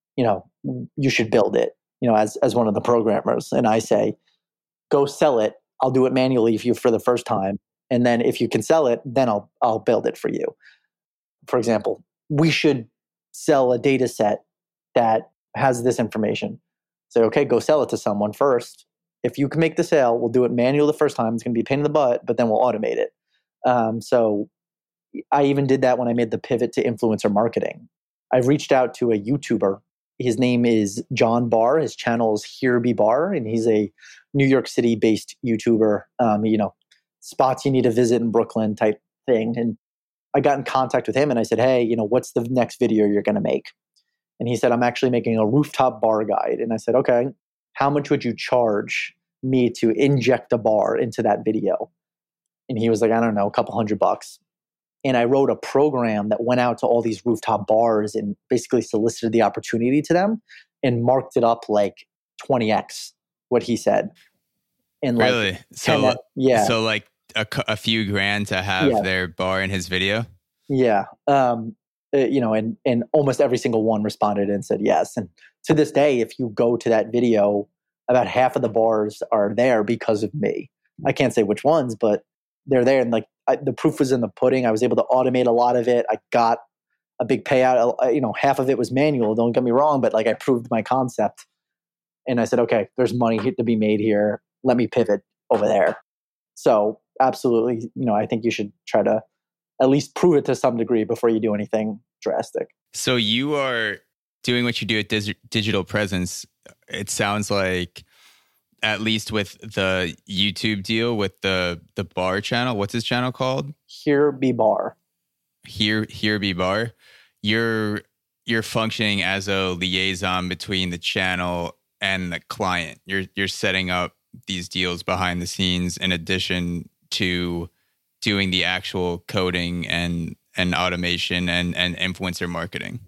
you should build it, as one of the programmers. And I say, go sell it. I'll do it manually for the first time. And then if you can sell it, then I'll build it for you. For example, we should sell a data set that has this information. So, okay, go sell it to someone first. If you can make the sale, we'll do it manual the first time. It's going to be a pain in the butt, but then we'll automate it. So I even did that when I made the pivot to influencer marketing. I reached out to a YouTuber. His name is John Barr. His channel is Here Be Bar, and he's a New York City-based YouTuber. Spots you need to visit in Brooklyn type thing. And I got in contact with him and I said, hey, what's the next video you're going to make? And he said, I'm actually making a rooftop bar guide. And I said, okay, how much would you charge me to inject a bar into that video? And he was like, I don't know, a couple $100. And I wrote a program that went out to all these rooftop bars and basically solicited the opportunity to them and marked it up like 20x what he said. And really? So like a few grand to have their bar in his video? Yeah. And almost every single one responded and said yes. And to this day, if you go to that video, about half of the bars are there because of me. I can't say which ones, but they're there. And the proof was in the pudding. I was able to automate a lot of it. I got a big payout. Half of it was manual. Don't get me wrong, but I proved my concept. And I said, okay, there's money to be made here. Let me pivot over there. So absolutely, I think you should try to at least prove it to some degree before you do anything drastic. So you are doing what you do at Digital Presence. It sounds like, at least with the YouTube deal with the bar channel. What's his channel called? Here Be Bar. Here Be Bar. You're functioning as a liaison between the channel and the client. You're setting up these deals behind the scenes in addition to doing the actual coding and automation and influencer marketing.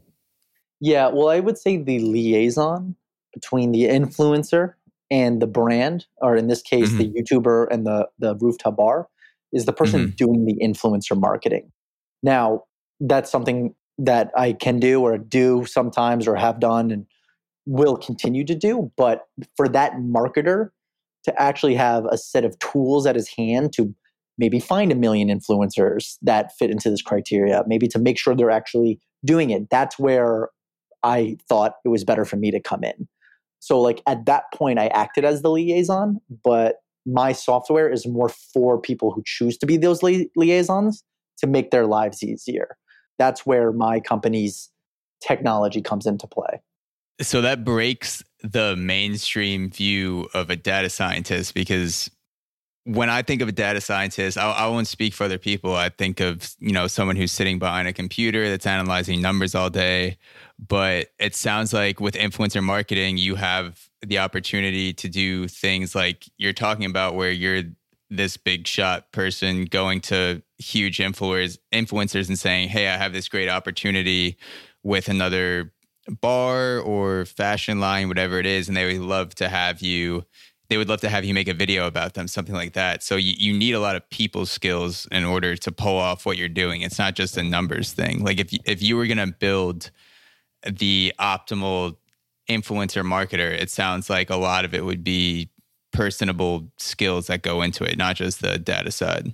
Yeah, well, I would say the liaison between the influencer and the brand, or in this case, the YouTuber and the rooftop bar, is the person doing the influencer marketing. Now, that's something that I can do or do sometimes or have done and will continue to do. But for that marketer to actually have a set of tools at his hand to maybe find 1 million influencers that fit into this criteria, maybe to make sure they're actually doing it, that's where I thought it was better for me to come in. So at that point, I acted as the liaison, but my software is more for people who choose to be those liaisons to make their lives easier. That's where my company's technology comes into play. So that breaks the mainstream view of a data scientist, because when I think of a data scientist, I won't speak for other people. I think of, someone who's sitting behind a computer that's analyzing numbers all day. But it sounds like with influencer marketing, you have the opportunity to do things like you're talking about, where you're this big shot person going to huge influencers and saying, hey, I have this great opportunity with another bar or fashion line, whatever it is, and they would love to have you. They would love to have you make a video about them, something like that. So you need a lot of people skills in order to pull off what you're doing. It's not just a numbers thing. Like if you were going to build the optimal influencer marketer, it sounds like a lot of it would be personable skills that go into it, not just the data side.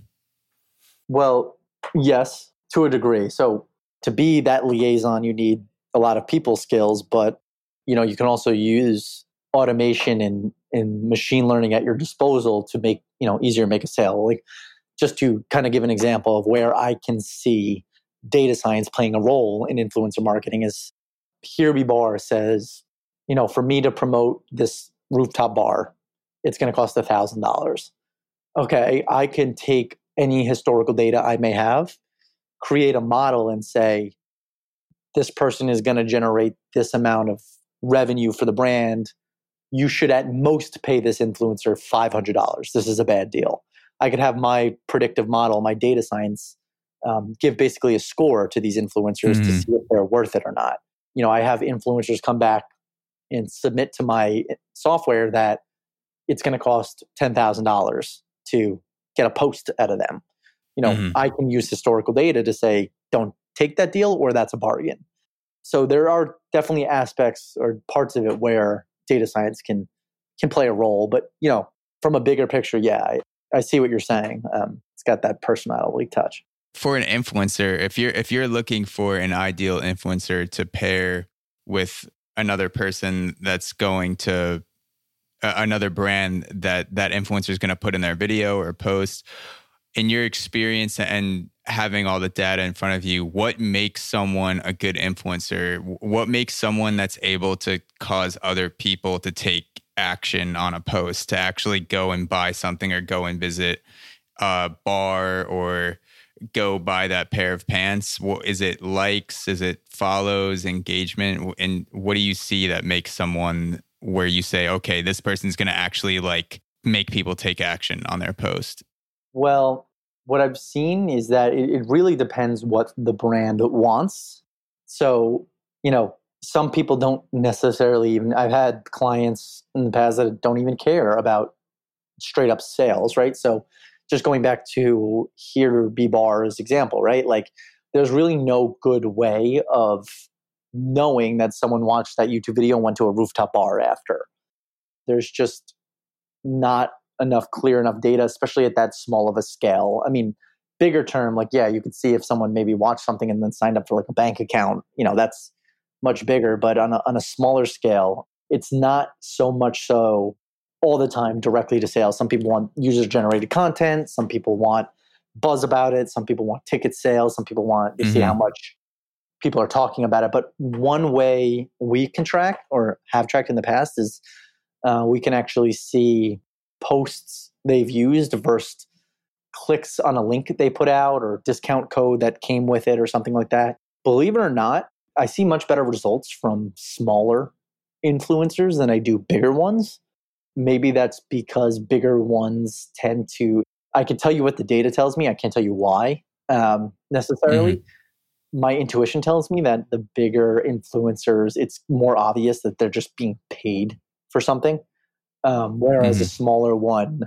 Well, yes, to a degree. So to be that liaison, you need a lot of people skills, but you can also use automation and machine learning at your disposal to make easier make a sale. Like, just to kind of give an example of where I can see data science playing a role in influencer marketing is Here Be Bar says, for me to promote this rooftop bar, it's going to cost $1,000. Okay, I can take any historical data I may have, create a model and say, this person is going to generate this amount of revenue for the brand. You should at most pay this influencer $500. This is a bad deal. I could have my predictive model, my data science, give basically a score to these influencers to see if they're worth it or not. I have influencers come back and submit to my software that it's going to cost $10,000 to get a post out of them. I can use historical data to say, don't take that deal or that's a bargain. So there are definitely aspects or parts of it where data science can play a role. But, from a bigger picture, yeah, I see what you're saying. It's got that personality touch. For an influencer, if you're looking for an ideal influencer to pair with another person that's going to another brand that influencer is going to put in their video or post, in your experience and having all the data in front of you, what makes someone a good influencer? What makes someone that's able to cause other people to take action on a post, to actually go and buy something or go and visit a bar or go buy that pair of pants? Is it likes? Is it follows, engagement? And what do you see that makes someone where you say, okay, this person's going to actually make people take action on their post? Well, what I've seen is that it really depends what the brand wants. So, some people don't necessarily even, I've had clients in the past that don't even care about straight up sales, right? So just going back to Here Be Bar's example, right? Like, there's really no good way of knowing that someone watched that YouTube video and went to a rooftop bar after. There's just not clear enough data, especially at that small of a scale. I mean, bigger term, you could see if someone maybe watched something and then signed up for a bank account, that's much bigger. But on a smaller scale, it's not so much so all the time directly to sales. Some people want user generated content. Some people want buzz about it. Some people want ticket sales. Some people want to see how much people are talking about it. But one way we can track or have tracked in the past is we can actually see posts they've used versus clicks on a link they put out or discount code that came with it or something like that. Believe it or not, I see much better results from smaller influencers than I do bigger ones. Maybe that's because bigger ones tend to, I can tell you what the data tells me. I can't tell you why necessarily. My intuition tells me that the bigger influencers, it's more obvious that they're just being paid for something. Whereas a smaller one,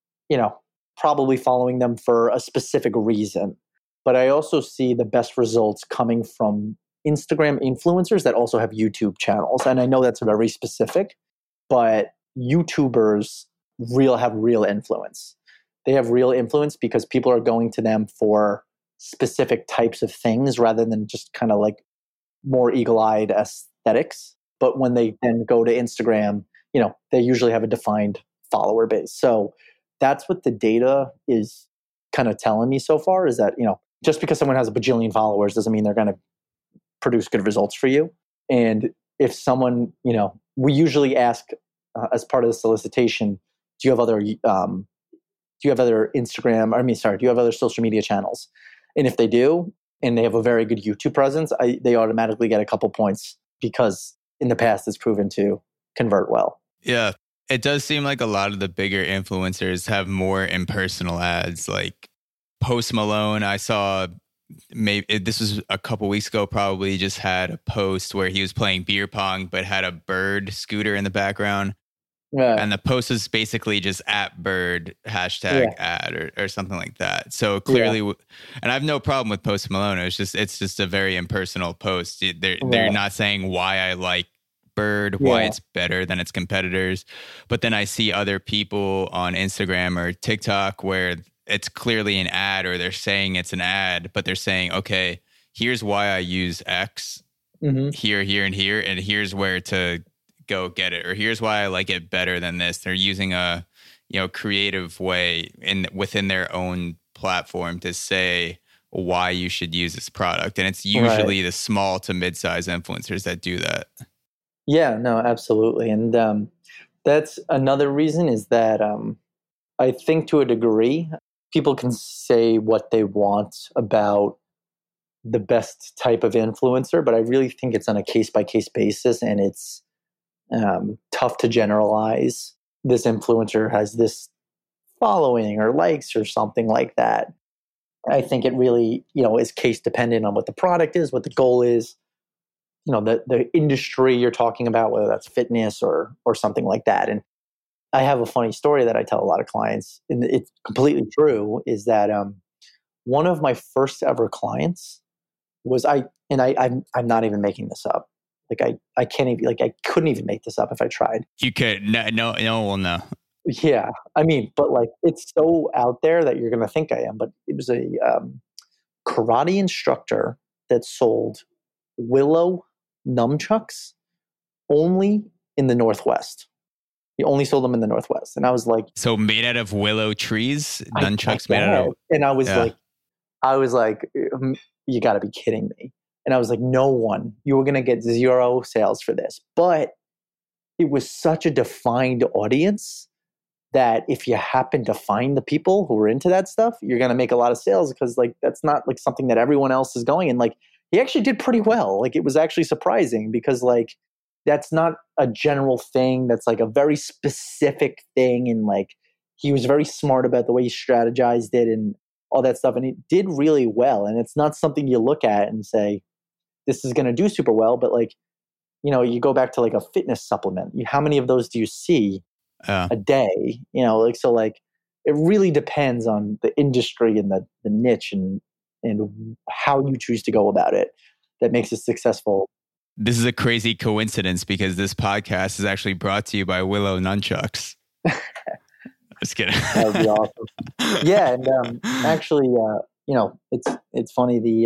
probably following them for a specific reason. But I also see the best results coming from Instagram influencers that also have YouTube channels. And I know that's very specific, but YouTubers have real influence. They have real influence because people are going to them for specific types of things rather than just kind of more eagle-eyed aesthetics. But when they then go to Instagram, they usually have a defined follower base. So that's what the data is kind of telling me so far, is that, just because someone has a bajillion followers doesn't mean they're going to produce good results for you. And if someone, we usually ask as part of the solicitation, do you have other social media channels? And if they do, and they have a very good YouTube presence, they automatically get a couple points because in the past it's proven to convert well. Yeah. It does seem like a lot of the bigger influencers have more impersonal ads, like Post Malone. I saw maybe this was a couple weeks ago, probably just had a post where he was playing beer pong, but had a bird scooter in the background. Yeah. And the post is basically just @bird #ad or something like that. So clearly, and I have no problem with Post Malone. It's just a very impersonal post. They're not saying why I like Bird, why it's better than its competitors. But then I see other people on Instagram or TikTok where it's clearly an ad, or they're saying it's an ad, but they're saying, okay, here's why I use X here, and here, and here's where to go get it, or here's why I like it better than this. They're using a creative way within their own platform to say why you should use this product, and it's usually the small to mid-size influencers that do that. Yeah, no, absolutely, and that's another reason is that I think to a degree people can say what they want about the best type of influencer, but I really think it's on a case-by-case basis, and it's tough to generalize. This influencer has this following or likes or something like that. I think it really, is case dependent on what the product is, what the goal is, the industry you're talking about, whether that's fitness or something like that. And I have a funny story that I tell a lot of clients, and it's completely true, is that one of my first ever clients was I'm not even making this up. Like I can't even, I couldn't even make this up if I tried. You could. No, well, no. Yeah. I mean, but it's so out there that you're going to think I am, but it was a karate instructor that sold Willow nunchucks only in the Northwest. He only sold them in the Northwest. And I was like, so made out of willow trees, nunchucks made out of. And I was like, you got to be kidding me. And I was like, no one, you were going to get 0 sales for this. But it was such a defined audience that if you happen to find the people who are into that stuff, you're going to make a lot of sales, because that's not something that everyone else is going. And he actually did pretty well. It was actually surprising, because that's not a general thing. That's a very specific thing. And he was very smart about the way he strategized it and all that stuff. And it did really well. And it's not something you look at and say, this is going to do super well. But you go back to a fitness supplement. How many of those do you see a day? So it really depends on the industry and the niche and how you choose to go about it that makes it successful. This is a crazy coincidence, because this podcast is actually brought to you by Willow Nunchucks. Just kidding. That would be awesome. Yeah, and actually, it's funny.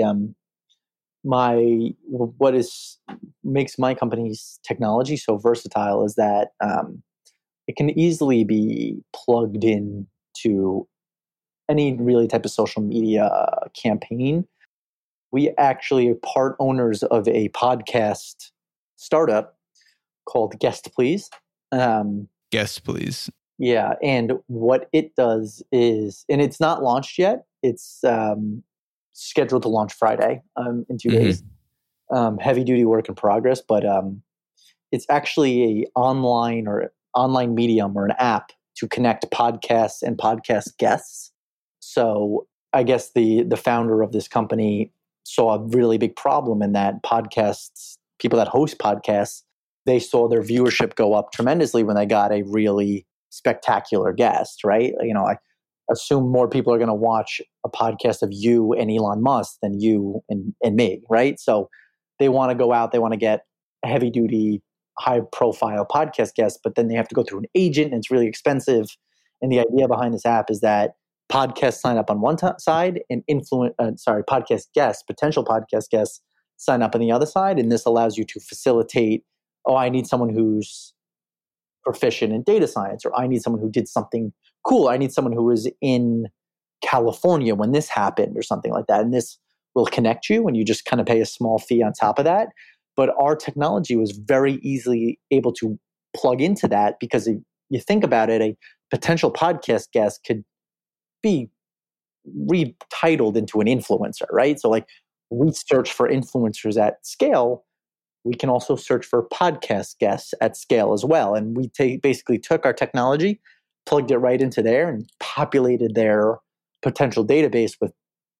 Makes my company's technology so versatile is that it can easily be plugged in to any really type of social media campaign. We actually are part owners of a podcast startup called Guest Please. Guest Please. Yeah, and what it does is, and it's not launched yet. It's scheduled to launch Friday in 2 days. Heavy duty work in progress, but it's actually a online medium or an app to connect podcasts and podcast guests. So I guess the founder of this company saw a really big problem in that podcasts, people that host podcasts, they saw their viewership go up tremendously when they got a really spectacular guest, right? I assume more people are going to watch a podcast of you and Elon Musk than you and me, right? So they want to go out, they want to get a heavy duty, high profile podcast guest, but then they have to go through an agent and it's really expensive. And the idea behind this app is that podcasts sign up on one side and podcast guests, potential podcast guests sign up on the other side. And this allows you to facilitate, I need someone who's proficient in data science, or I need someone who did something cool. I need someone who was in California when this happened or something like that. And this will connect you, and you just kind of pay a small fee on top of that. But our technology was very easily able to plug into that, because if you think about it, a potential podcast guest could be retitled into an influencer, right? So we search for influencers at scale. We can also search for podcast guests at scale as well. And we basically took our technology, plugged it right into there, and populated their potential database with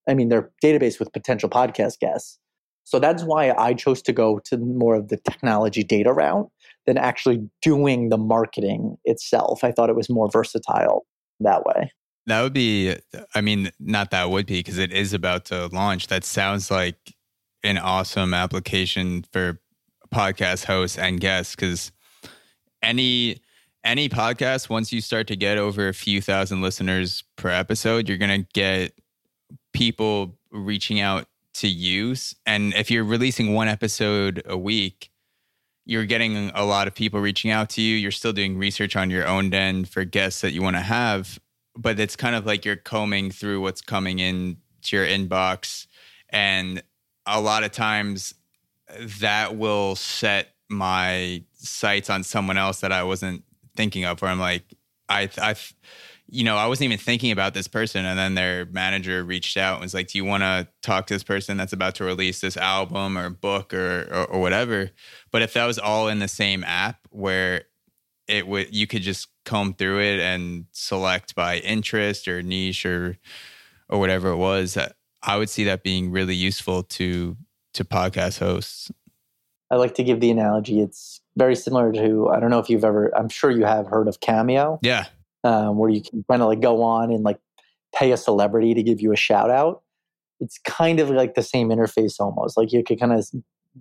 their database with potential podcast guests. So that's why I chose to go to more of the technology data route than actually doing the marketing itself. I thought it was more versatile that way. That would be, not that would be, because it is about to launch. That sounds like an awesome application for podcast hosts and guests, because any podcast, once you start to get over a few thousand listeners per episode, you're going to get people reaching out to use. And if you're releasing one episode a week, you're getting a lot of people reaching out to you. You're still doing research on your own end for guests that you want to have, but it's kind of like you're combing through what's coming in to your inbox. And a lot of times that will set my sights on someone else that I wasn't thinking of, where I'm like, I wasn't even thinking about this person. And then their manager reached out and was like, do you want to talk to this person that's about to release this album or book or whatever? But if that was all in the same app where you could just comb through it and select by interest or niche or whatever it was, I would see that being really useful to podcast hosts. I like to give the analogy. It's very similar to, I don't know if you've ever, I'm sure you have heard of Cameo. Yeah. Where you can kind of like go on and like pay a celebrity to give you a shout out. It's kind of like the same interface almost. Like you could kind of,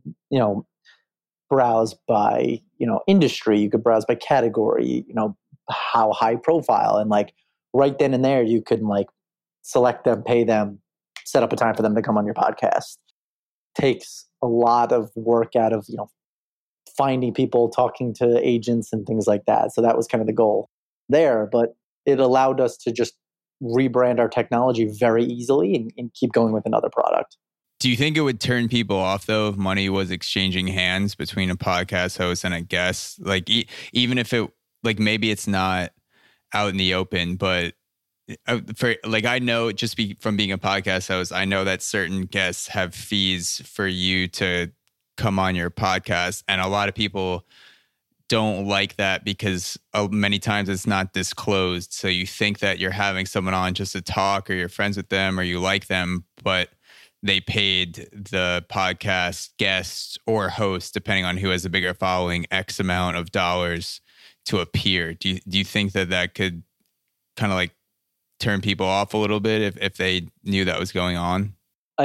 browse by, industry. You could browse by category, how high profile. And like right then and there, you can like select them, pay them, set up a time for them to come on your podcast. Takes a lot of work out of, finding people, talking to agents and things like that. So that was kind of the goal there, but it allowed us to just rebrand our technology very easily and keep going with another product. Do you think it would turn people off though if money was exchanging hands between a podcast host and a guest? Like even if it, like maybe it's not out in the open, but I know from being a podcast host, I know that certain guests have fees for you to come on your podcast, and a lot of people don't like that because many times it's not disclosed. So you think that you're having someone on just to talk, or you're friends with them, or you like them, but they paid the podcast guests or host, depending on who has a bigger following, X amount of dollars to appear. Do you think that could kind of like turn people off a little bit if they knew that was going on?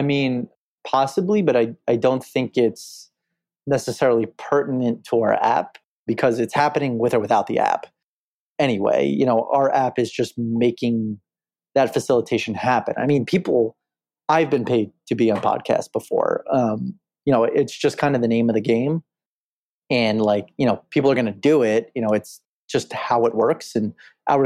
Possibly, but I don't think it's necessarily pertinent to our app, because it's happening with or without the app. Anyway, our app is just making that facilitation happen. I've been paid to be on podcasts before. It's just kind of the name of the game. And people are going to do it. It's just how it works. And our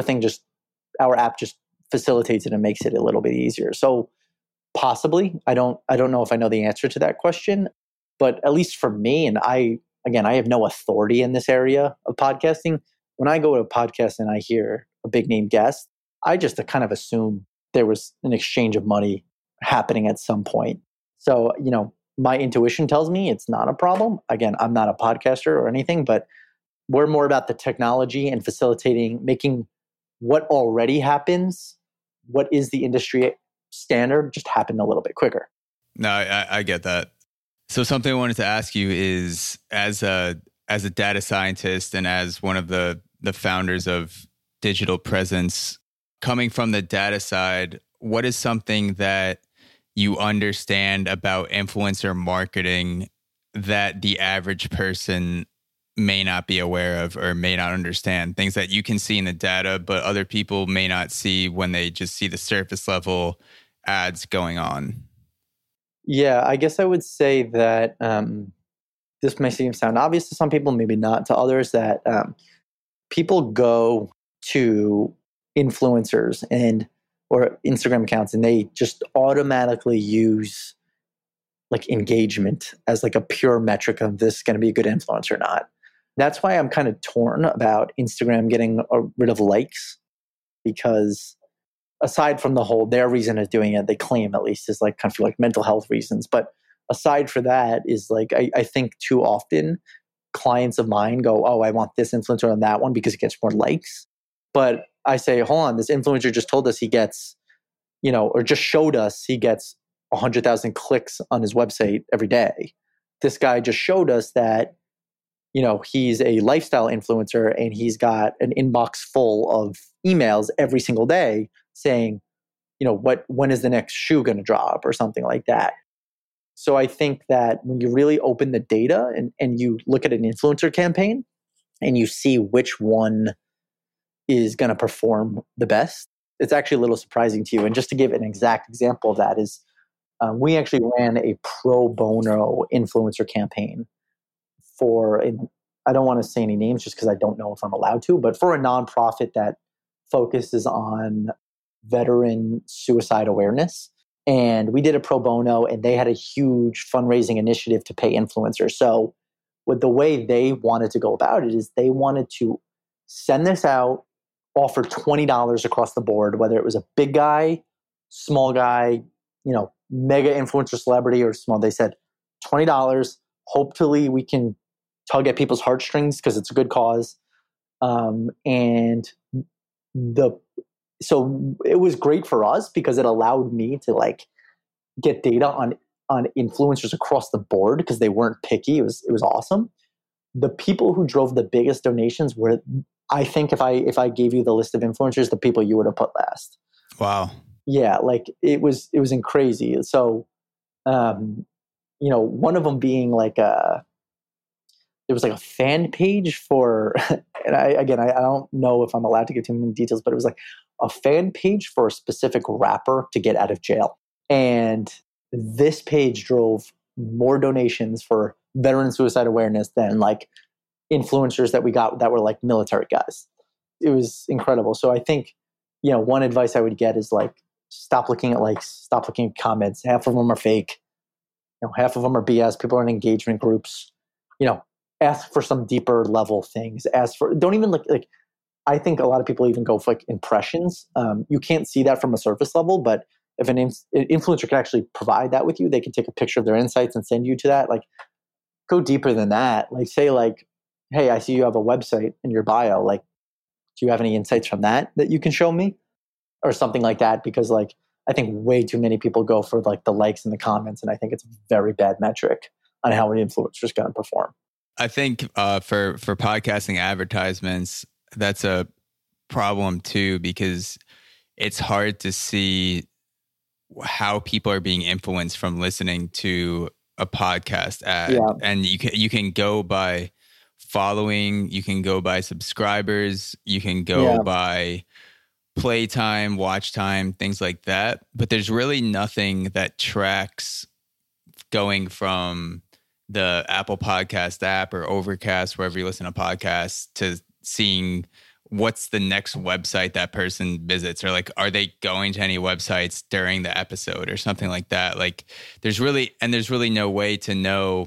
app just facilitates it and makes it a little bit easier. So possibly, I don't know if I know the answer to that question, but at least for me, and I have no authority in this area of podcasting. When I go to a podcast and I hear a big name guest, I just kind of assume there was an exchange of money happening at some point. So, my intuition tells me it's not a problem. Again, I'm not a podcaster or anything, but we're more about the technology and facilitating, making what already happens, what is the industry standard, just happen a little bit quicker. No, I get that. So something I wanted to ask you is, as a data scientist and as one of the founders of Digital Presence, coming from the data side, what is something that you understand about influencer marketing that the average person may not be aware of or may not understand? Things that you can see in the data, but other people may not see when they just see the surface level ads going on. Yeah, I guess I would say that this may sound obvious to some people, maybe not to others, that people go to influencers or Instagram accounts and they just automatically use like engagement as like a pure metric of this is going to be a good influencer or not. That's why I'm kind of torn about Instagram getting rid of likes, because aside from their reason of doing it, they claim at least, is like kind of for like mental health reasons. But aside for that, is like, I think too often clients of mine go, oh, I want this influencer on that one because it gets more likes. But I say, hold on, this influencer just told us he gets or just showed us he gets 100,000 clicks on his website every day. This guy just showed us that, he's a lifestyle influencer and he's got an inbox full of emails every single day saying, when is the next shoe going to drop or something like that. So I think that when you really open the data and you look at an influencer campaign and you see which one is going to perform the best, it's actually a little surprising to you. And just to give an exact example of that is we actually ran a pro bono influencer campaign I don't want to say any names just because I don't know if I'm allowed to, but for a nonprofit that focuses on veteran suicide awareness. And we did a pro bono and they had a huge fundraising initiative to pay influencers. So with the way they wanted to go about it is they wanted to send this out, offer $20 across the board, whether it was a big guy, small guy, mega influencer celebrity or small. They said $20. Hopefully we can tug at people's heartstrings because it's a good cause. So it was great for us because it allowed me to get data on influencers across the board because they weren't picky. It was awesome. The people who drove the biggest donations were, I think if I gave you the list of influencers, the people you would have put last. Wow. Yeah. It was crazy. So, one of them being there was a fan page for, and I don't know if I'm allowed to give too many details, but it was a fan page for a specific rapper to get out of jail. And this page drove more donations for veteran suicide awareness than influencers that we got that were military guys. It was incredible. So I think, one advice I would get is stop looking at comments. Half of them are fake. Half of them are BS. People are in engagement groups. Ask for some deeper level things. Don't even I think a lot of people even go for impressions. You can't see that from a surface level, but if an influencer can actually provide that with you, they can take a picture of their insights and send you to that. Go deeper than that. Say hey, I see you have a website in your bio. Do you have any insights from that you can show me? Or something like that. Because I think way too many people go for the likes and the comments. And I think it's a very bad metric on how an influencer is going to perform. I think for podcasting advertisements, that's a problem too, because it's hard to see how people are being influenced from listening to a podcast ad. Yeah. And you can go by following, you can go by subscribers, you can go by playtime, watch time, things like that. But there's really nothing that tracks going from the Apple Podcast app or Overcast, wherever you listen to podcasts, to seeing what's the next website that person visits, or are they going to any websites during the episode or something like that. There's really no way to know,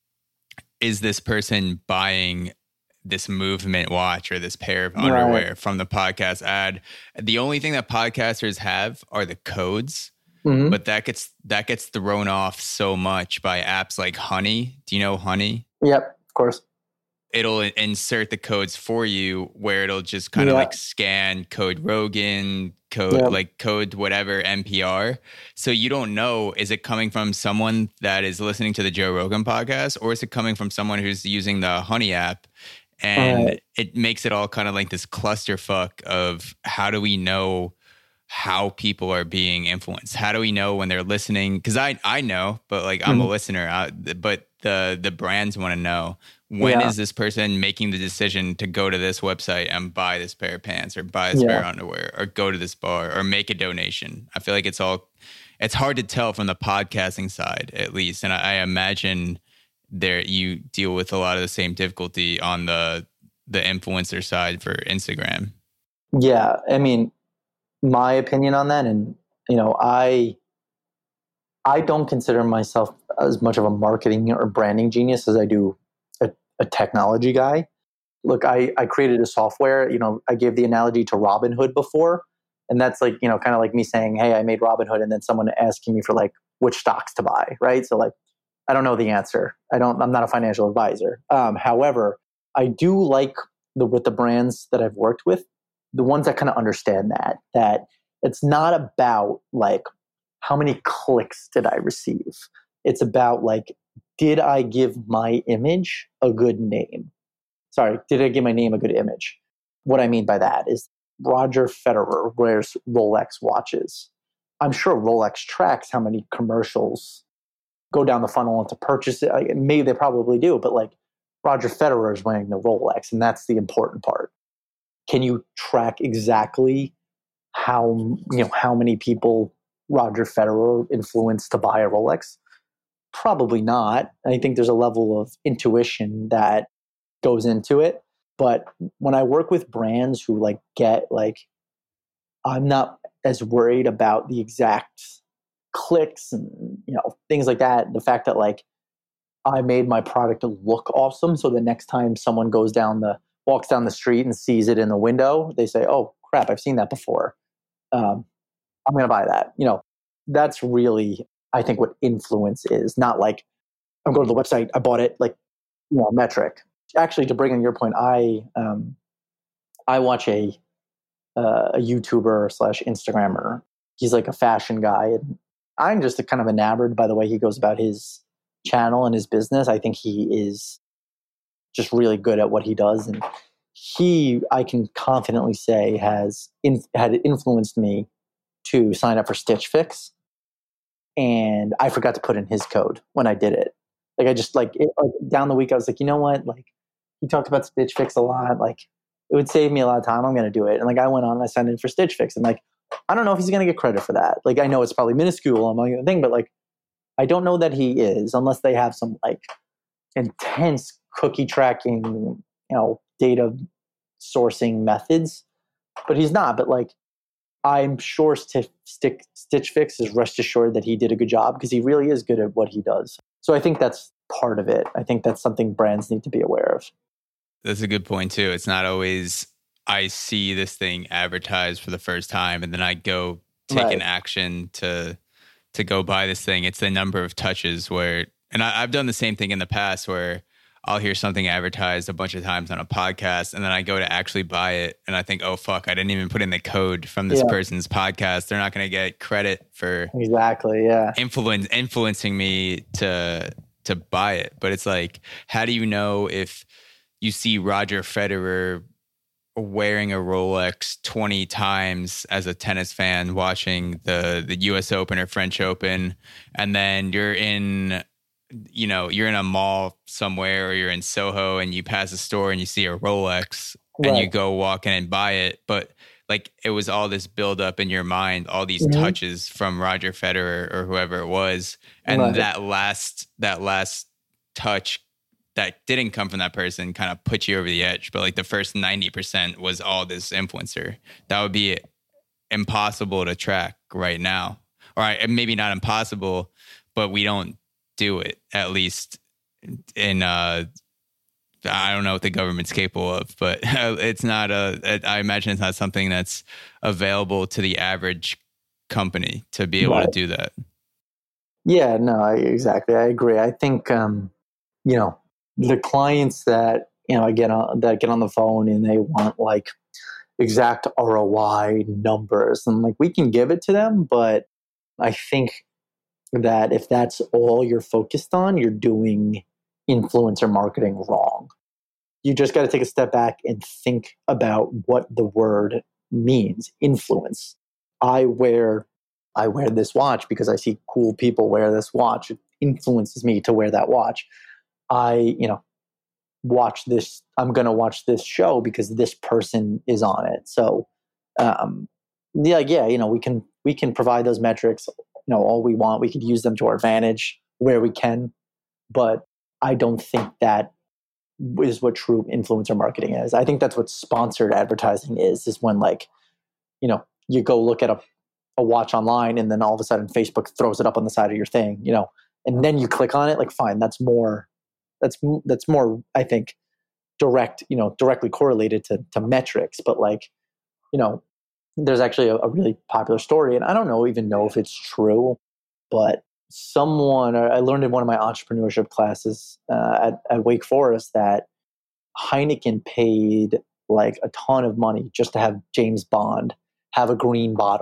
is this person buying this movement watch or this pair of underwear from the podcast ad? The only thing that podcasters have are the codes. Mm-hmm. But that gets thrown off so much by apps like Honey. Do you know Honey? Yep, of course. It'll insert the codes for you where it'll just kind of scan code Rogan, code whatever NPR. So you don't know, is it coming from someone that is listening to the Joe Rogan podcast, or is it coming from someone who's using the Honey app? And it makes it all kind of this clusterfuck of, how do we know how people are being influenced? How do we know when they're listening? Because I know, but I'm a listener. But the brands want to know, when is this person making the decision to go to this website and buy this pair of pants or buy this pair of underwear or go to this bar or make a donation? I feel like it's hard to tell from the podcasting side, at least. And I imagine you deal with a lot of the same difficulty on the influencer side for Instagram. Yeah. I mean, my opinion on that, and I don't consider myself as much of a marketing or branding genius as I do a technology guy. Look, I created a software. I gave the analogy to Robinhood before, and that's kind of like me saying, hey, I made Robinhood, and then someone asking me for which stocks to buy, right? So I don't know the answer. I'm not a financial advisor. However, I do like with the brands that I've worked with, the ones that kind of understand that It's not about like, how many clicks did I receive? It's about like, did I give my image a good name? Sorry, did I give my name a good image? What I mean by that is Roger Federer wears Rolex watches. I'm sure Rolex tracks how many commercials go down the funnel and to purchase it. Like, maybe they probably do, but like Roger Federer is wearing the Rolex, and that's the important part. Can you track exactly how many people Roger Federer influenced to buy a Rolex? Probably not. I think there's a level of intuition that goes into it. But when I work with brands who like get like, I'm not as worried about the exact clicks and things like that. The fact that like I made my product look awesome, so the next time someone walks down the street and sees it in the window, they say, "Oh crap, I've seen that before. I'm going to buy that." That's really, I think, what influence is. Not like I'm going to the website, I bought it, like metric. Actually, to bring in your point, I watch a YouTuber / Instagrammer. He's like a fashion guy, and I'm just kind of enamored by the way he goes about his channel and his business. I think he is just really good at what he does, and I can confidently say, had influenced me to sign up for Stitch Fix, and I forgot to put in his code when I did it. Like I just down the week, I was like, you know what? Like he talked about Stitch Fix a lot. Like it would save me a lot of time. I'm going to do it. And like I went on and I signed in for Stitch Fix, and like I don't know if he's going to get credit for that. Like I know it's probably minuscule among the thing, but like I don't know that he is, unless they have some like intense cookie tracking, data sourcing methods. But he's not. But like I'm sure Stitch Fix is rest assured that he did a good job, because he really is good at what he does. So I think that's part of it. I think that's something brands need to be aware of. That's a good point too. It's not always I see this thing advertised for the first time and then I go take an action to go buy this thing. It's the number of touches and I've done the same thing in the past where I'll hear something advertised a bunch of times on a podcast, and then I go to actually buy it, and I think, oh, fuck, I didn't even put in the code from this person's podcast. They're not going to get credit for influencing me to buy it. But it's like, how do you know if you see Roger Federer wearing a Rolex 20 times as a tennis fan watching the US Open or French Open, and then you're in a mall somewhere, or you're in Soho and you pass a store and you see a Rolex and you go walk in and buy it. But like it was all this buildup in your mind, all these touches from Roger Federer or whoever it was. And that last touch that didn't come from that person kind of put you over the edge. But like the first 90% was all this influencer. That would be impossible to track right now. Or maybe not impossible, but we don't do it, at least in I don't know what the government's capable of, but it's not I imagine it's not something that's available to the average company to be able to do that. Yeah, no, exactly. I agree. I think the clients that get on the phone and they want like exact ROI numbers, and like we can give it to them, but I think that if that's all you're focused on, you're doing influencer marketing wrong. You just got to take a step back and think about what the word means, influence. I wear this watch because I see cool people wear this watch. It influences me to wear that watch. I, watch this. I'm going to watch this show because this person is on it. So, we can provide those metrics, all we want. We could use them to our advantage where we can, but I don't think that is what true influencer marketing is. I think that's what sponsored advertising is when like, you go look at a watch online and then all of a sudden Facebook throws it up on the side of your thing, and then you click on it. Like, fine, that's more, I think, directly correlated to metrics. But like, there's actually a really popular story, and I don't even know if it's true, but I learned in one of my entrepreneurship classes at Wake Forest that Heineken paid like a ton of money just to have James Bond have a green bottle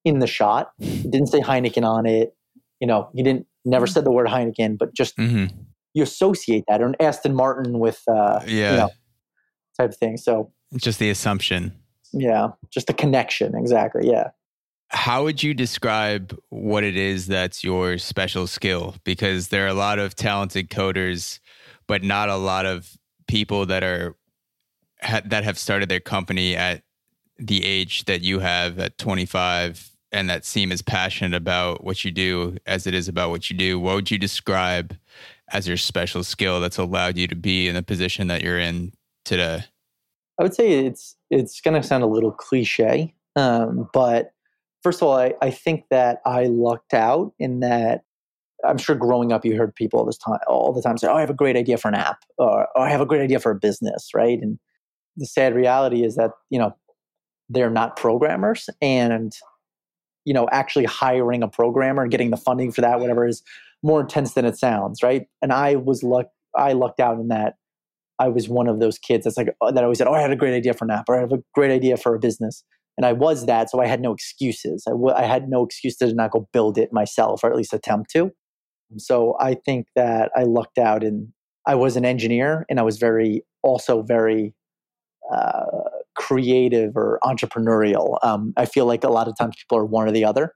in the shot. It didn't say Heineken on it. You never said the word Heineken, but just you associate that, or an Aston Martin with, type of thing. So just the assumption. Yeah. Just the connection. Exactly. Yeah. How would you describe what it is that's your special skill? Because there are a lot of talented coders, but not a lot of people that have started their company at the age that you have at 25 and that seem as passionate about what you do as it is about what you do. What would you describe as your special skill that's allowed you to be in the position that you're in today? I would say it's going to sound a little cliche, but first of all, I think that I lucked out in that. I'm sure growing up, you heard people all the time say, "Oh, I have a great idea for an app," or "I have a great idea for a business," right? And the sad reality is that they're not programmers, and actually hiring a programmer and getting the funding for that, whatever, is more intense than it sounds, right? And I lucked out in that I was one of those kids that always said, "Oh, I had a great idea for an app," or "I have a great idea for a business." And I was that, so I had no excuses. I had no excuse to not go build it myself, or at least attempt to. So I think that I lucked out I was an engineer, and I was also very creative or entrepreneurial. I feel like a lot of times people are one or the other.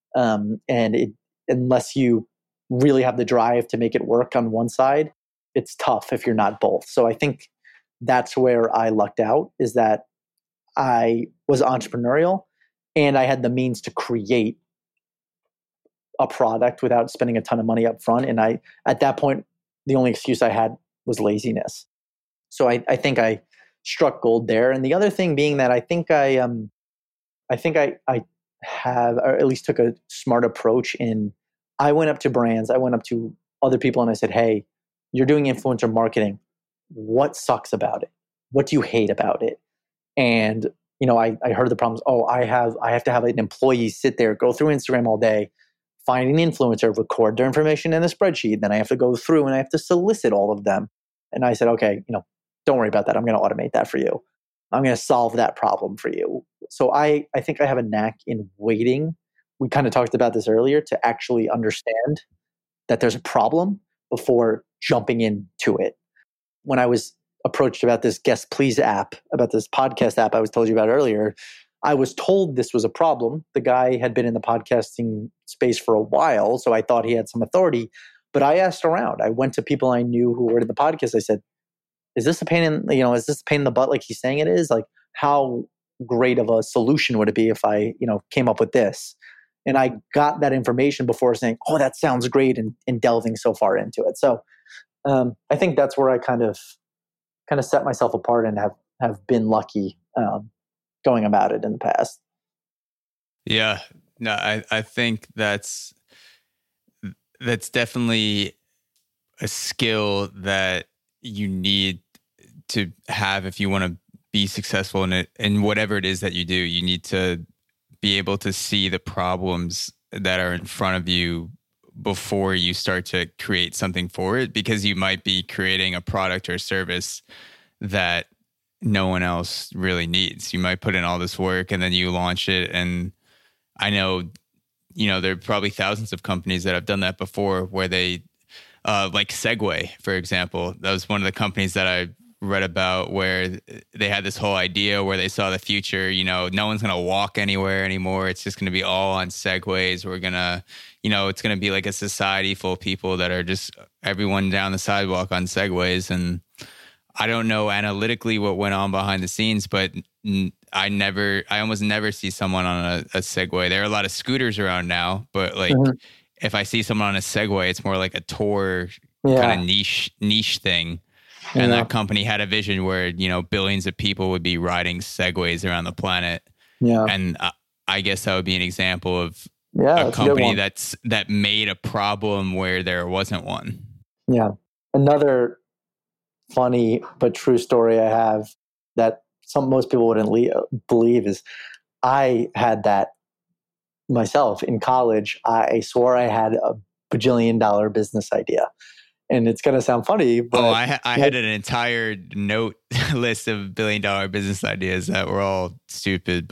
Unless you really have the drive to make it work on one side, it's tough if you're not both. So I think that's where I lucked out, is that I was entrepreneurial and I had the means to create a product without spending a ton of money up front. And at that point, the only excuse I had was laziness. So I think I struck gold there. And the other thing being that I think I have, or at least took a smart approach I went up to brands, I went up to other people and I said, "Hey, you're doing influencer marketing. What sucks about it? What do you hate about it?" And, I heard the problems. "Oh, I have to have an employee sit there, go through Instagram all day, find an influencer, record their information in a spreadsheet. Then I have to go through and I have to solicit all of them." And I said, "Okay, don't worry about that. I'm going to automate that for you. I'm going to solve that problem for you." So I think I have a knack in waiting. We kind of talked about this earlier, to actually understand that there's a problem before jumping into it. When I was approached about this Guest Please app, about this podcast app I was told you about earlier, I was told this was a problem. The guy had been in the podcasting space for a while, so I thought he had some authority. But I asked around. I went to people I knew who were in the podcast. I said, is this a pain in the butt like he's saying it is? Like, how great of a solution would it be if I, came up with this? And I got that information before saying, "Oh, that sounds great," and delving so far into it. So I think that's where I kind of set myself apart and have been lucky going about it in the past. Yeah, no, I think that's definitely a skill that you need to have if you want to be successful in it. And whatever it is that you do, you need to be able to see the problems that are in front of you before you start to create something for it, because you might be creating a product or service that no one else really needs. You might put in all this work and then you launch it. And I know, there are probably thousands of companies that have done that before, where they, like Segway, for example, that was one of the companies that I read about, where they had this whole idea where they saw the future, no one's going to walk anywhere anymore. It's just going to be all on Segways. We're going to, it's going to be like a society full of people that are just everyone down the sidewalk on Segways. And I don't know analytically what went on behind the scenes, but I almost never see someone on a Segway. There are a lot of scooters around now, but if I see someone on a Segway, it's more like a tour kind of niche thing. And that company had a vision where, billions of people would be riding Segways around the planet. Yeah. And I guess that would be an example of a company that made a problem where there wasn't one. Yeah. Another funny but true story I have that most people wouldn't believe is I had that myself in college. I swore I had a bajillion-dollar business idea. And it's going to sound funny, but... I had an entire note list of $1 billion business ideas that were all stupid, but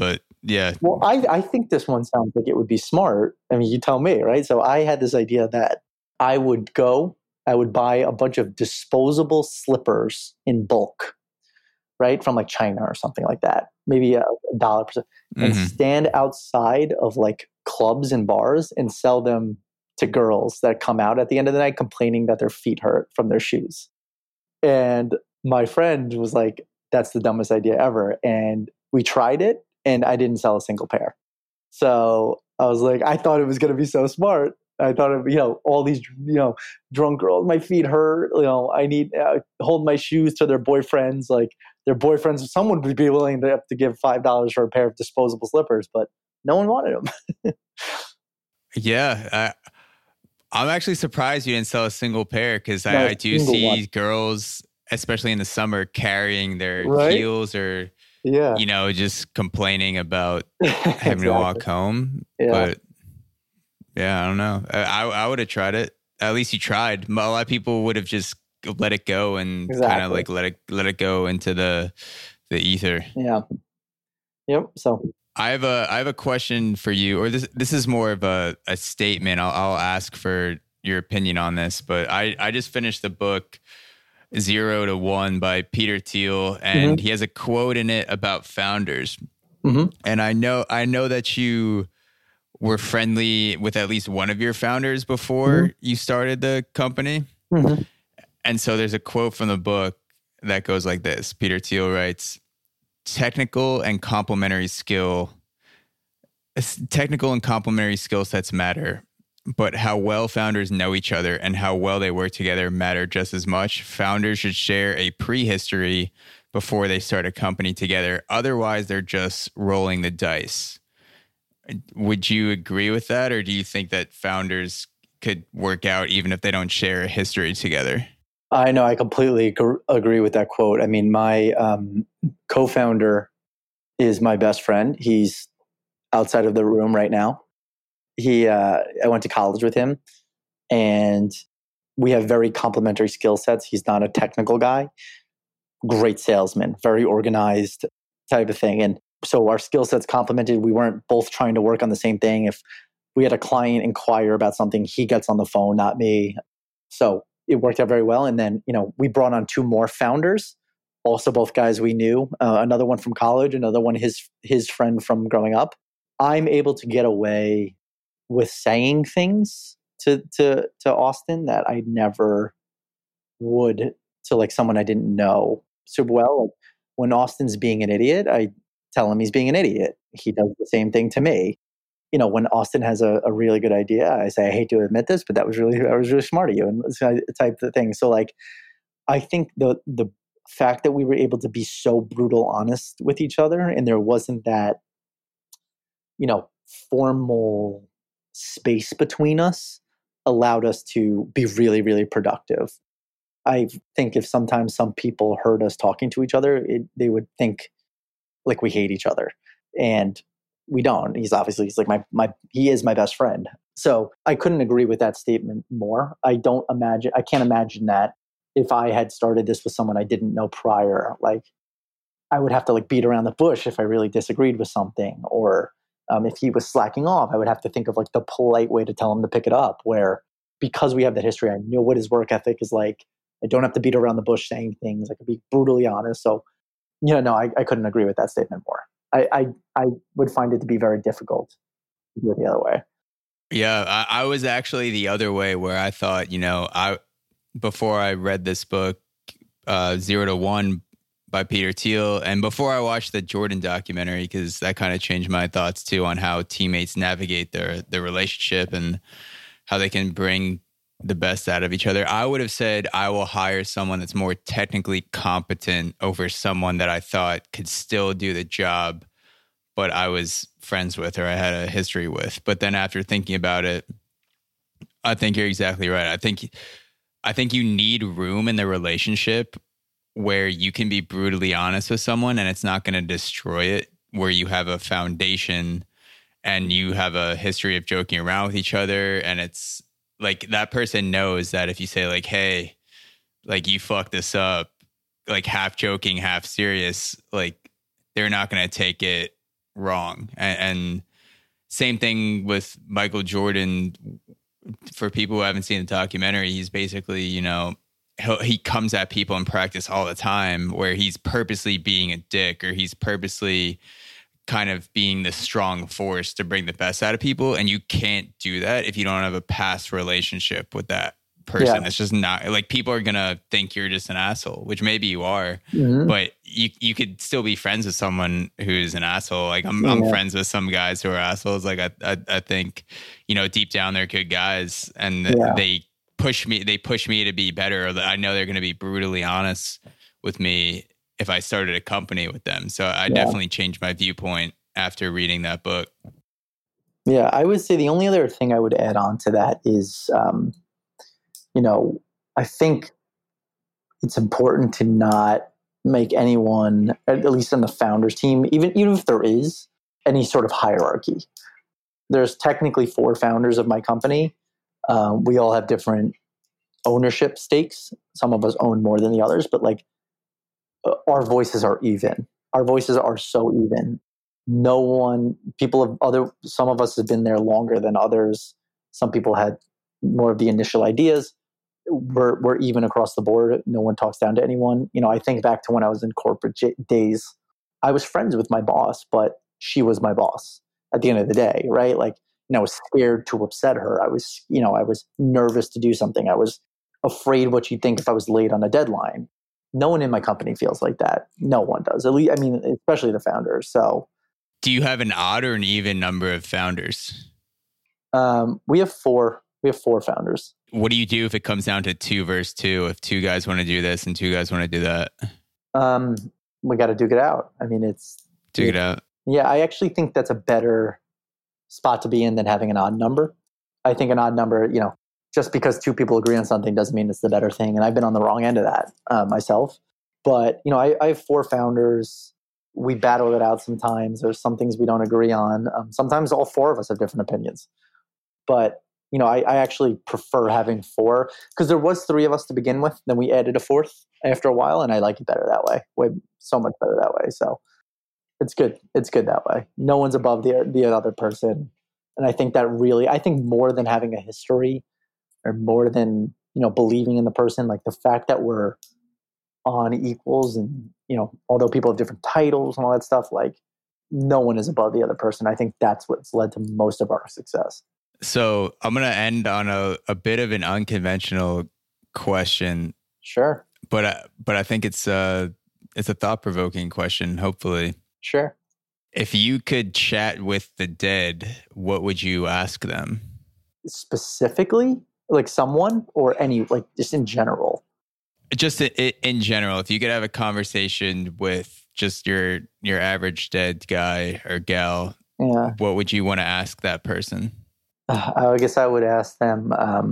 Yeah. Well, I think this one sounds like it would be smart. I mean, you tell me, right? So I had this idea that I would buy a bunch of disposable slippers in bulk, right? From like China or something like that, maybe $1 per, and stand outside of like clubs and bars and sell them to girls that come out at the end of the night complaining that their feet hurt from their shoes. And my friend was like, that's the dumbest idea ever. And we tried it and I didn't sell a single pair. So I was like, I thought it was going to be so smart. I thought of, all these, drunk girls, my feet hurt, I need hold my shoes to their boyfriends. Like their boyfriends, someone would be willing to have to give $5 for a pair of disposable slippers, but no one wanted them. Yeah. I'm actually surprised you didn't sell a single pair because I do see girls, especially in the summer, carrying their heels or, just complaining about having to walk home. Yeah. But yeah, I don't know. I would have tried it. At least you tried. A lot of people would have just let it go and kind of like let it go into the ether. Yeah. Yep. So I have a question for you, or this is more of a statement. I'll ask for your opinion on this, but I just finished the book 0 to 1 by Peter Thiel, and he has a quote in it about founders. And I know that you were friendly with at least one of your founders before you started the company. And so there's a quote from the book that goes like this. Peter Thiel writes, technical and complementary skill sets matter, but how well founders know each other and how well they work together matter just as much. Founders should share a prehistory before they start a company together. Otherwise, they're just rolling the dice. Would you agree with that? Or do you think that founders could work out even if they don't share a history together? I know, I completely agree with that quote. I mean, my co-founder is my best friend. He's outside of the room right now. I went to college with him, and we have very complementary skill sets. He's not a technical guy, great salesman, very organized type of thing. And so our skill sets complemented. We weren't both trying to work on the same thing. If we had a client inquire about something, he gets on the phone, not me. So it worked out very well. And then, we brought on 2 more founders, also both guys we knew, another one from college, another one, his friend from growing up. I'm able to get away with saying things to Austin that I never would to like someone I didn't know super well. Like when Austin's being an idiot, I tell him he's being an idiot. He does the same thing to me. When Austin has a really good idea, I say, I hate to admit this, but that was really smart of you, and type of thing. So like, I think the fact that we were able to be so brutal honest with each other, and there wasn't that, formal space between us, allowed us to be really, really productive. I think if sometimes some people heard us talking to each other, they would think like we hate each other, and we don't. He's like he is my best friend. So I couldn't agree with that statement more. I can't imagine that if I had started this with someone I didn't know prior, like I would have to like beat around the bush if I really disagreed with something, or if he was slacking off, I would have to think of like the polite way to tell him to pick it up, where because we have that history, I know what his work ethic is like. I don't have to beat around the bush saying things. I can be brutally honest. So, I couldn't agree with that statement more. I would find it to be very difficult to do it the other way. Yeah, I was actually the other way, where I thought, before I read this book, 0 to 1 by Peter Thiel, and before I watched the Jordan documentary, because that kind of changed my thoughts too on how teammates navigate their relationship and how they can bring the best out of each other, I would have said I will hire someone that's more technically competent over someone that I thought could still do the job, but I was friends with or I had a history with. But then after thinking about it, I think you're exactly right. I think you need room in the relationship where you can be brutally honest with someone and it's not going to destroy it, where you have a foundation and you have a history of joking around with each other, and it's like that person knows that if you say like, hey, like you fucked this up, like half joking, half serious, like they're not going to take it wrong. And same thing with Michael Jordan. For people who haven't seen the documentary, he's basically, he comes at people in practice all the time where he's purposely being a dick, or he's purposely kind of being the strong force to bring the best out of people. And you can't do that if you don't have a past relationship with that person. Yeah. It's just not like, people are going to think you're just an asshole, which maybe you are, but you could still be friends with someone who's an asshole. Like I'm friends with some guys who are assholes. Like I think, deep down they're good guys, and they push me to be better. Or I know they're going to be brutally honest with me if I started a company with them. So I definitely changed my viewpoint after reading that book. Yeah, I would say the only other thing I would add on to that is, I think it's important to not make anyone, at least in the founders team, even if there is any sort of hierarchy. There's technically 4 founders of my company. We all have different ownership stakes. Some of us own more than the others, but like, our voices are even. Our voices are so even. Some of us have been there longer than others. Some people had more of the initial ideas. We're even across the board. No one talks down to anyone. I think back to when I was in corporate days. I was friends with my boss, but she was my boss at the end of the day, right? Like, I was scared to upset her. I was nervous to do something. I was afraid what she'd think if I was late on a deadline. No one in my company feels like that. No one does. At least, especially the founders. So, do you have an odd or an even number of founders? We have 4. We have 4 founders. What do you do if it comes down to 2 versus 2? If 2 guys want to do this and 2 guys want to do that? We got to duke it out. It's duke it out. Yeah, I actually think that's a better spot to be in than having an odd number. I think an odd number, just because 2 people agree on something doesn't mean it's the better thing. And I've been on the wrong end of that myself. But, I have 4 founders. We battle it out sometimes. There's some things we don't agree on. Sometimes all 4 of us have different opinions. But, I actually prefer having 4 because there was 3 of us to begin with. Then we added a 4th after a while, and I like it better that way. So much better that way. So it's good. It's good that way. No one's above the other person. And I think more than having a history, or more than, believing in the person, like the fact that we're on equals and, although people have different titles and all that stuff, like no one is above the other person. I think that's what's led to most of our success. So I'm going to end on a bit of an unconventional question. Sure. But I think it's a thought-provoking question, hopefully. Sure. If you could chat with the dead, what would you ask them? Specifically? Like someone, or just in general? Just in general. If you could have a conversation with just your average dead guy or gal, what would you want to ask that person? I guess I would ask them,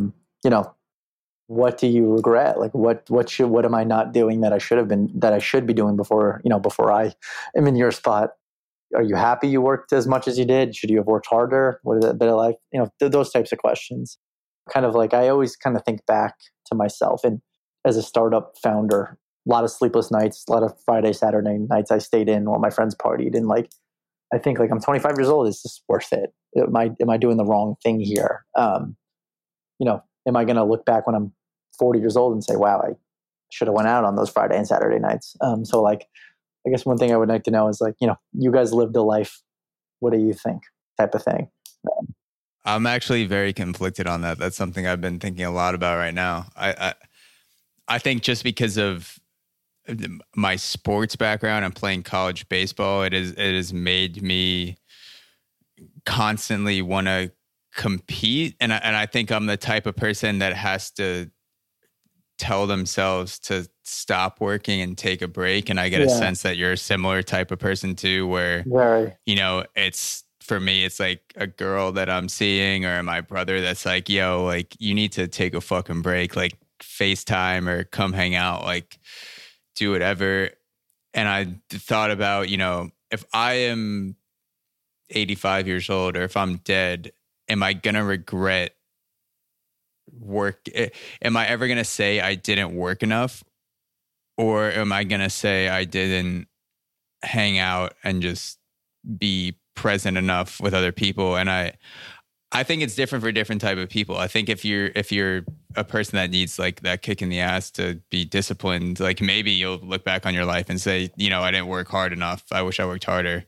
what do you regret? Like what am I not doing that I should be doing before I am in your spot? Are you happy you worked as much as you did? Should you have worked harder? What is it better like? Those types of questions. Kind of like, I always kind of think back to myself, and as a startup founder, a lot of sleepless nights, a lot of Friday, Saturday nights I stayed in while my friends partied. And I think I'm 25 years old. Is this worth it? Am I doing the wrong thing here? Am I going to look back when I'm 40 years old and say, wow, I should have went out on those Friday and Saturday nights. So I guess one thing I would like to know is you guys lived a life. What do you think? Type of thing. I'm actually very conflicted on that. That's something I've been thinking a lot about right now. I think just because of my sports background and playing college baseball, it has made me constantly want to compete. And I think I'm the type of person that has to tell themselves to stop working and take a break. And I get a sense that you're a similar type of person too, where, it's, for me, it's like a girl that I'm seeing or my brother that's like, yo, like you need to take a fucking break, like FaceTime or come hang out, like do whatever. And I thought about, if I am 85 years old or if I'm dead, am I going to regret work? Am I ever going to say I didn't work enough? Or am I going to say I didn't hang out and just be present enough with other people. And I think it's different for different type of people. I think if you're a person that needs like that kick in the ass to be disciplined, like maybe you'll look back on your life and say, you know, I didn't work hard enough. I wish I worked harder.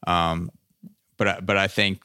But I think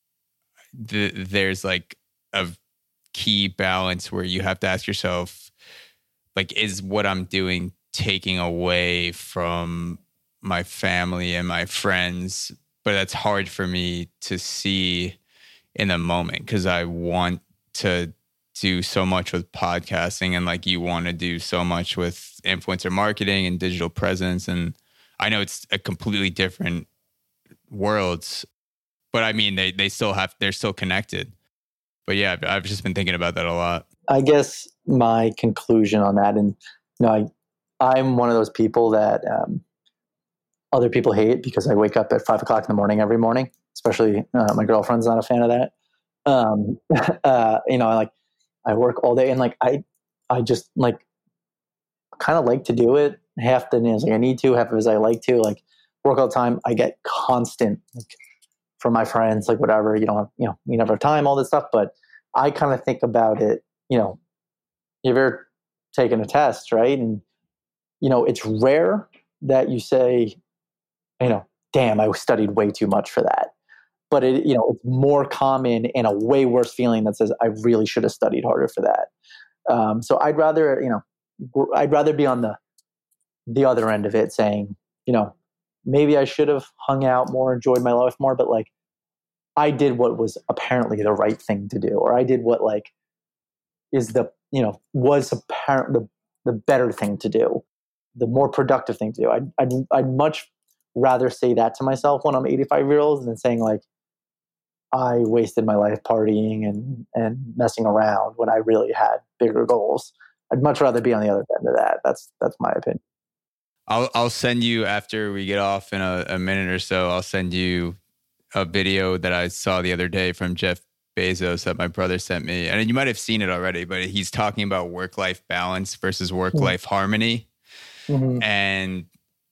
there's like a key balance where you have to ask yourself, like, is what I'm doing taking away from my family and my friends? But that's hard for me to see in the moment because I want to do so much with podcasting, and like you want to do so much with influencer marketing and digital presence. And I know it's a completely different worlds, but I mean, they're still connected. But yeah, I've just been thinking about that a lot. I guess my conclusion on that, and you know, I'm one of those people that other people hate because I wake up at 5 o'clock in the morning every morning. Especially my girlfriend's not a fan of that. You know, I work all day, and like I just like kind of like to do it. Half the days like I need to, half of it I like to like work all the time. I get constant like from my friends, like whatever, you we never have time, all this stuff. But I kind of think about it, you know, you've ever taken a test, right? And, you know, it's rare that you say, you know, damn, I studied way too much for that. But it, you know, it's more common and a way worse feeling that says, I really should have studied harder for that. So I'd rather be on the other end of it saying, you know, maybe I should have hung out more, enjoyed my life more, but like I did what was apparently the right thing to do, or I did what like is was apparent the better thing to do, the more productive thing to do. I'd much rather say that to myself when I'm 85 years old than saying like I wasted my life partying and messing around when I really had bigger goals. I'd much rather be on the other end of that. That's my opinion. I'll send you, after we get off in a minute or so, I'll send you a video that I saw the other day from Jeff Bezos that my brother sent me. And you might have seen it already, but he's talking about work-life balance versus work-life harmony. Mm-hmm. And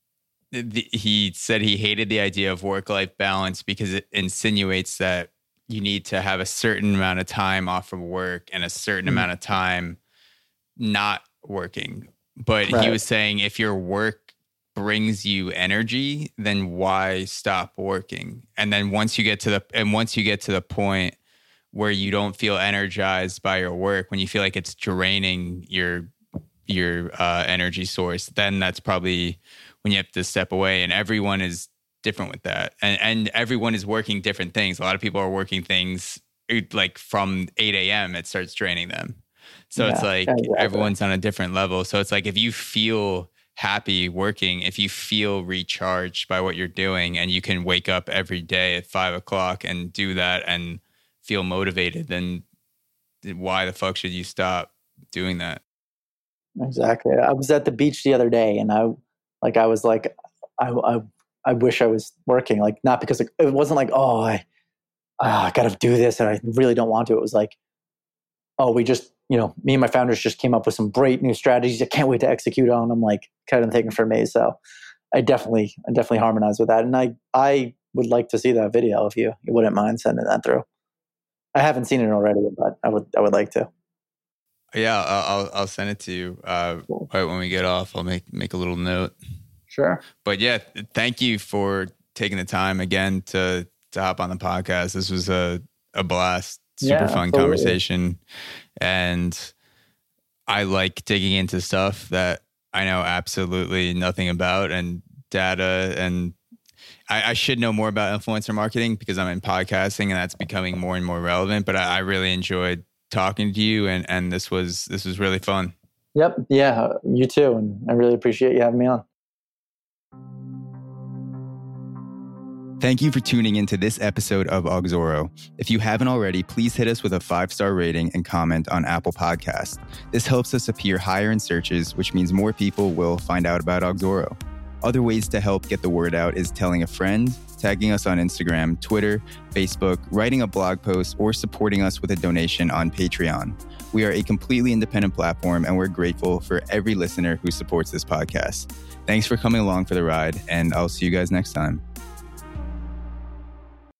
he said he hated the idea of work-life balance because it insinuates that you need to have a certain amount of time off from work and a certain amount of time not working. But he was saying if your work brings you energy, then why stop working? And then once you get to the point where you don't feel energized by your work, when you feel like it's draining your energy source, then that's probably when you have to step away. And everyone is different with that. And everyone is working different things. A lot of people are working things like from 8 a.m. it starts draining them. So it's like everyone's on a different level. So it's like if you feel happy working, if you feel recharged by what you're doing and you can wake up every day at 5 o'clock and do that and feel motivated, then why the fuck should you stop doing that? Exactly. I was at the beach the other day and I wish I was working, like not because it wasn't like, I got to do this and I really don't want to. It was like, we just, me and my founders just came up with some great new strategies. I can't wait to execute on them, like kind of taken for me. So I definitely harmonize with that. And I would like to see that video if you wouldn't mind sending that through. I haven't seen it already, but I would like to. Yeah, I'll send it to you Cool. Right when we get off. I'll make a little note. Sure. But yeah, thank you for taking the time again to hop on the podcast. This was a blast. Super fun conversation. And I like digging into stuff that I know absolutely nothing about, and data. And I should know more about influencer marketing because I'm in podcasting and that's becoming more and more relevant. But I really enjoyed talking to you, and this was really fun. Yep. Yeah, you too. And I really appreciate you having me on. Thank you for tuning into this episode of Auxoro. If you haven't already, please hit us with a 5-star rating and comment on Apple Podcasts. This helps us appear higher in searches, which means more people will find out about Auxoro. Other ways to help get the word out is telling a friend, tagging us on Instagram, Twitter, Facebook, writing a blog post, or supporting us with a donation on Patreon. We are a completely independent platform, and we're grateful for every listener who supports this podcast. Thanks for coming along for the ride, and I'll see you guys next time.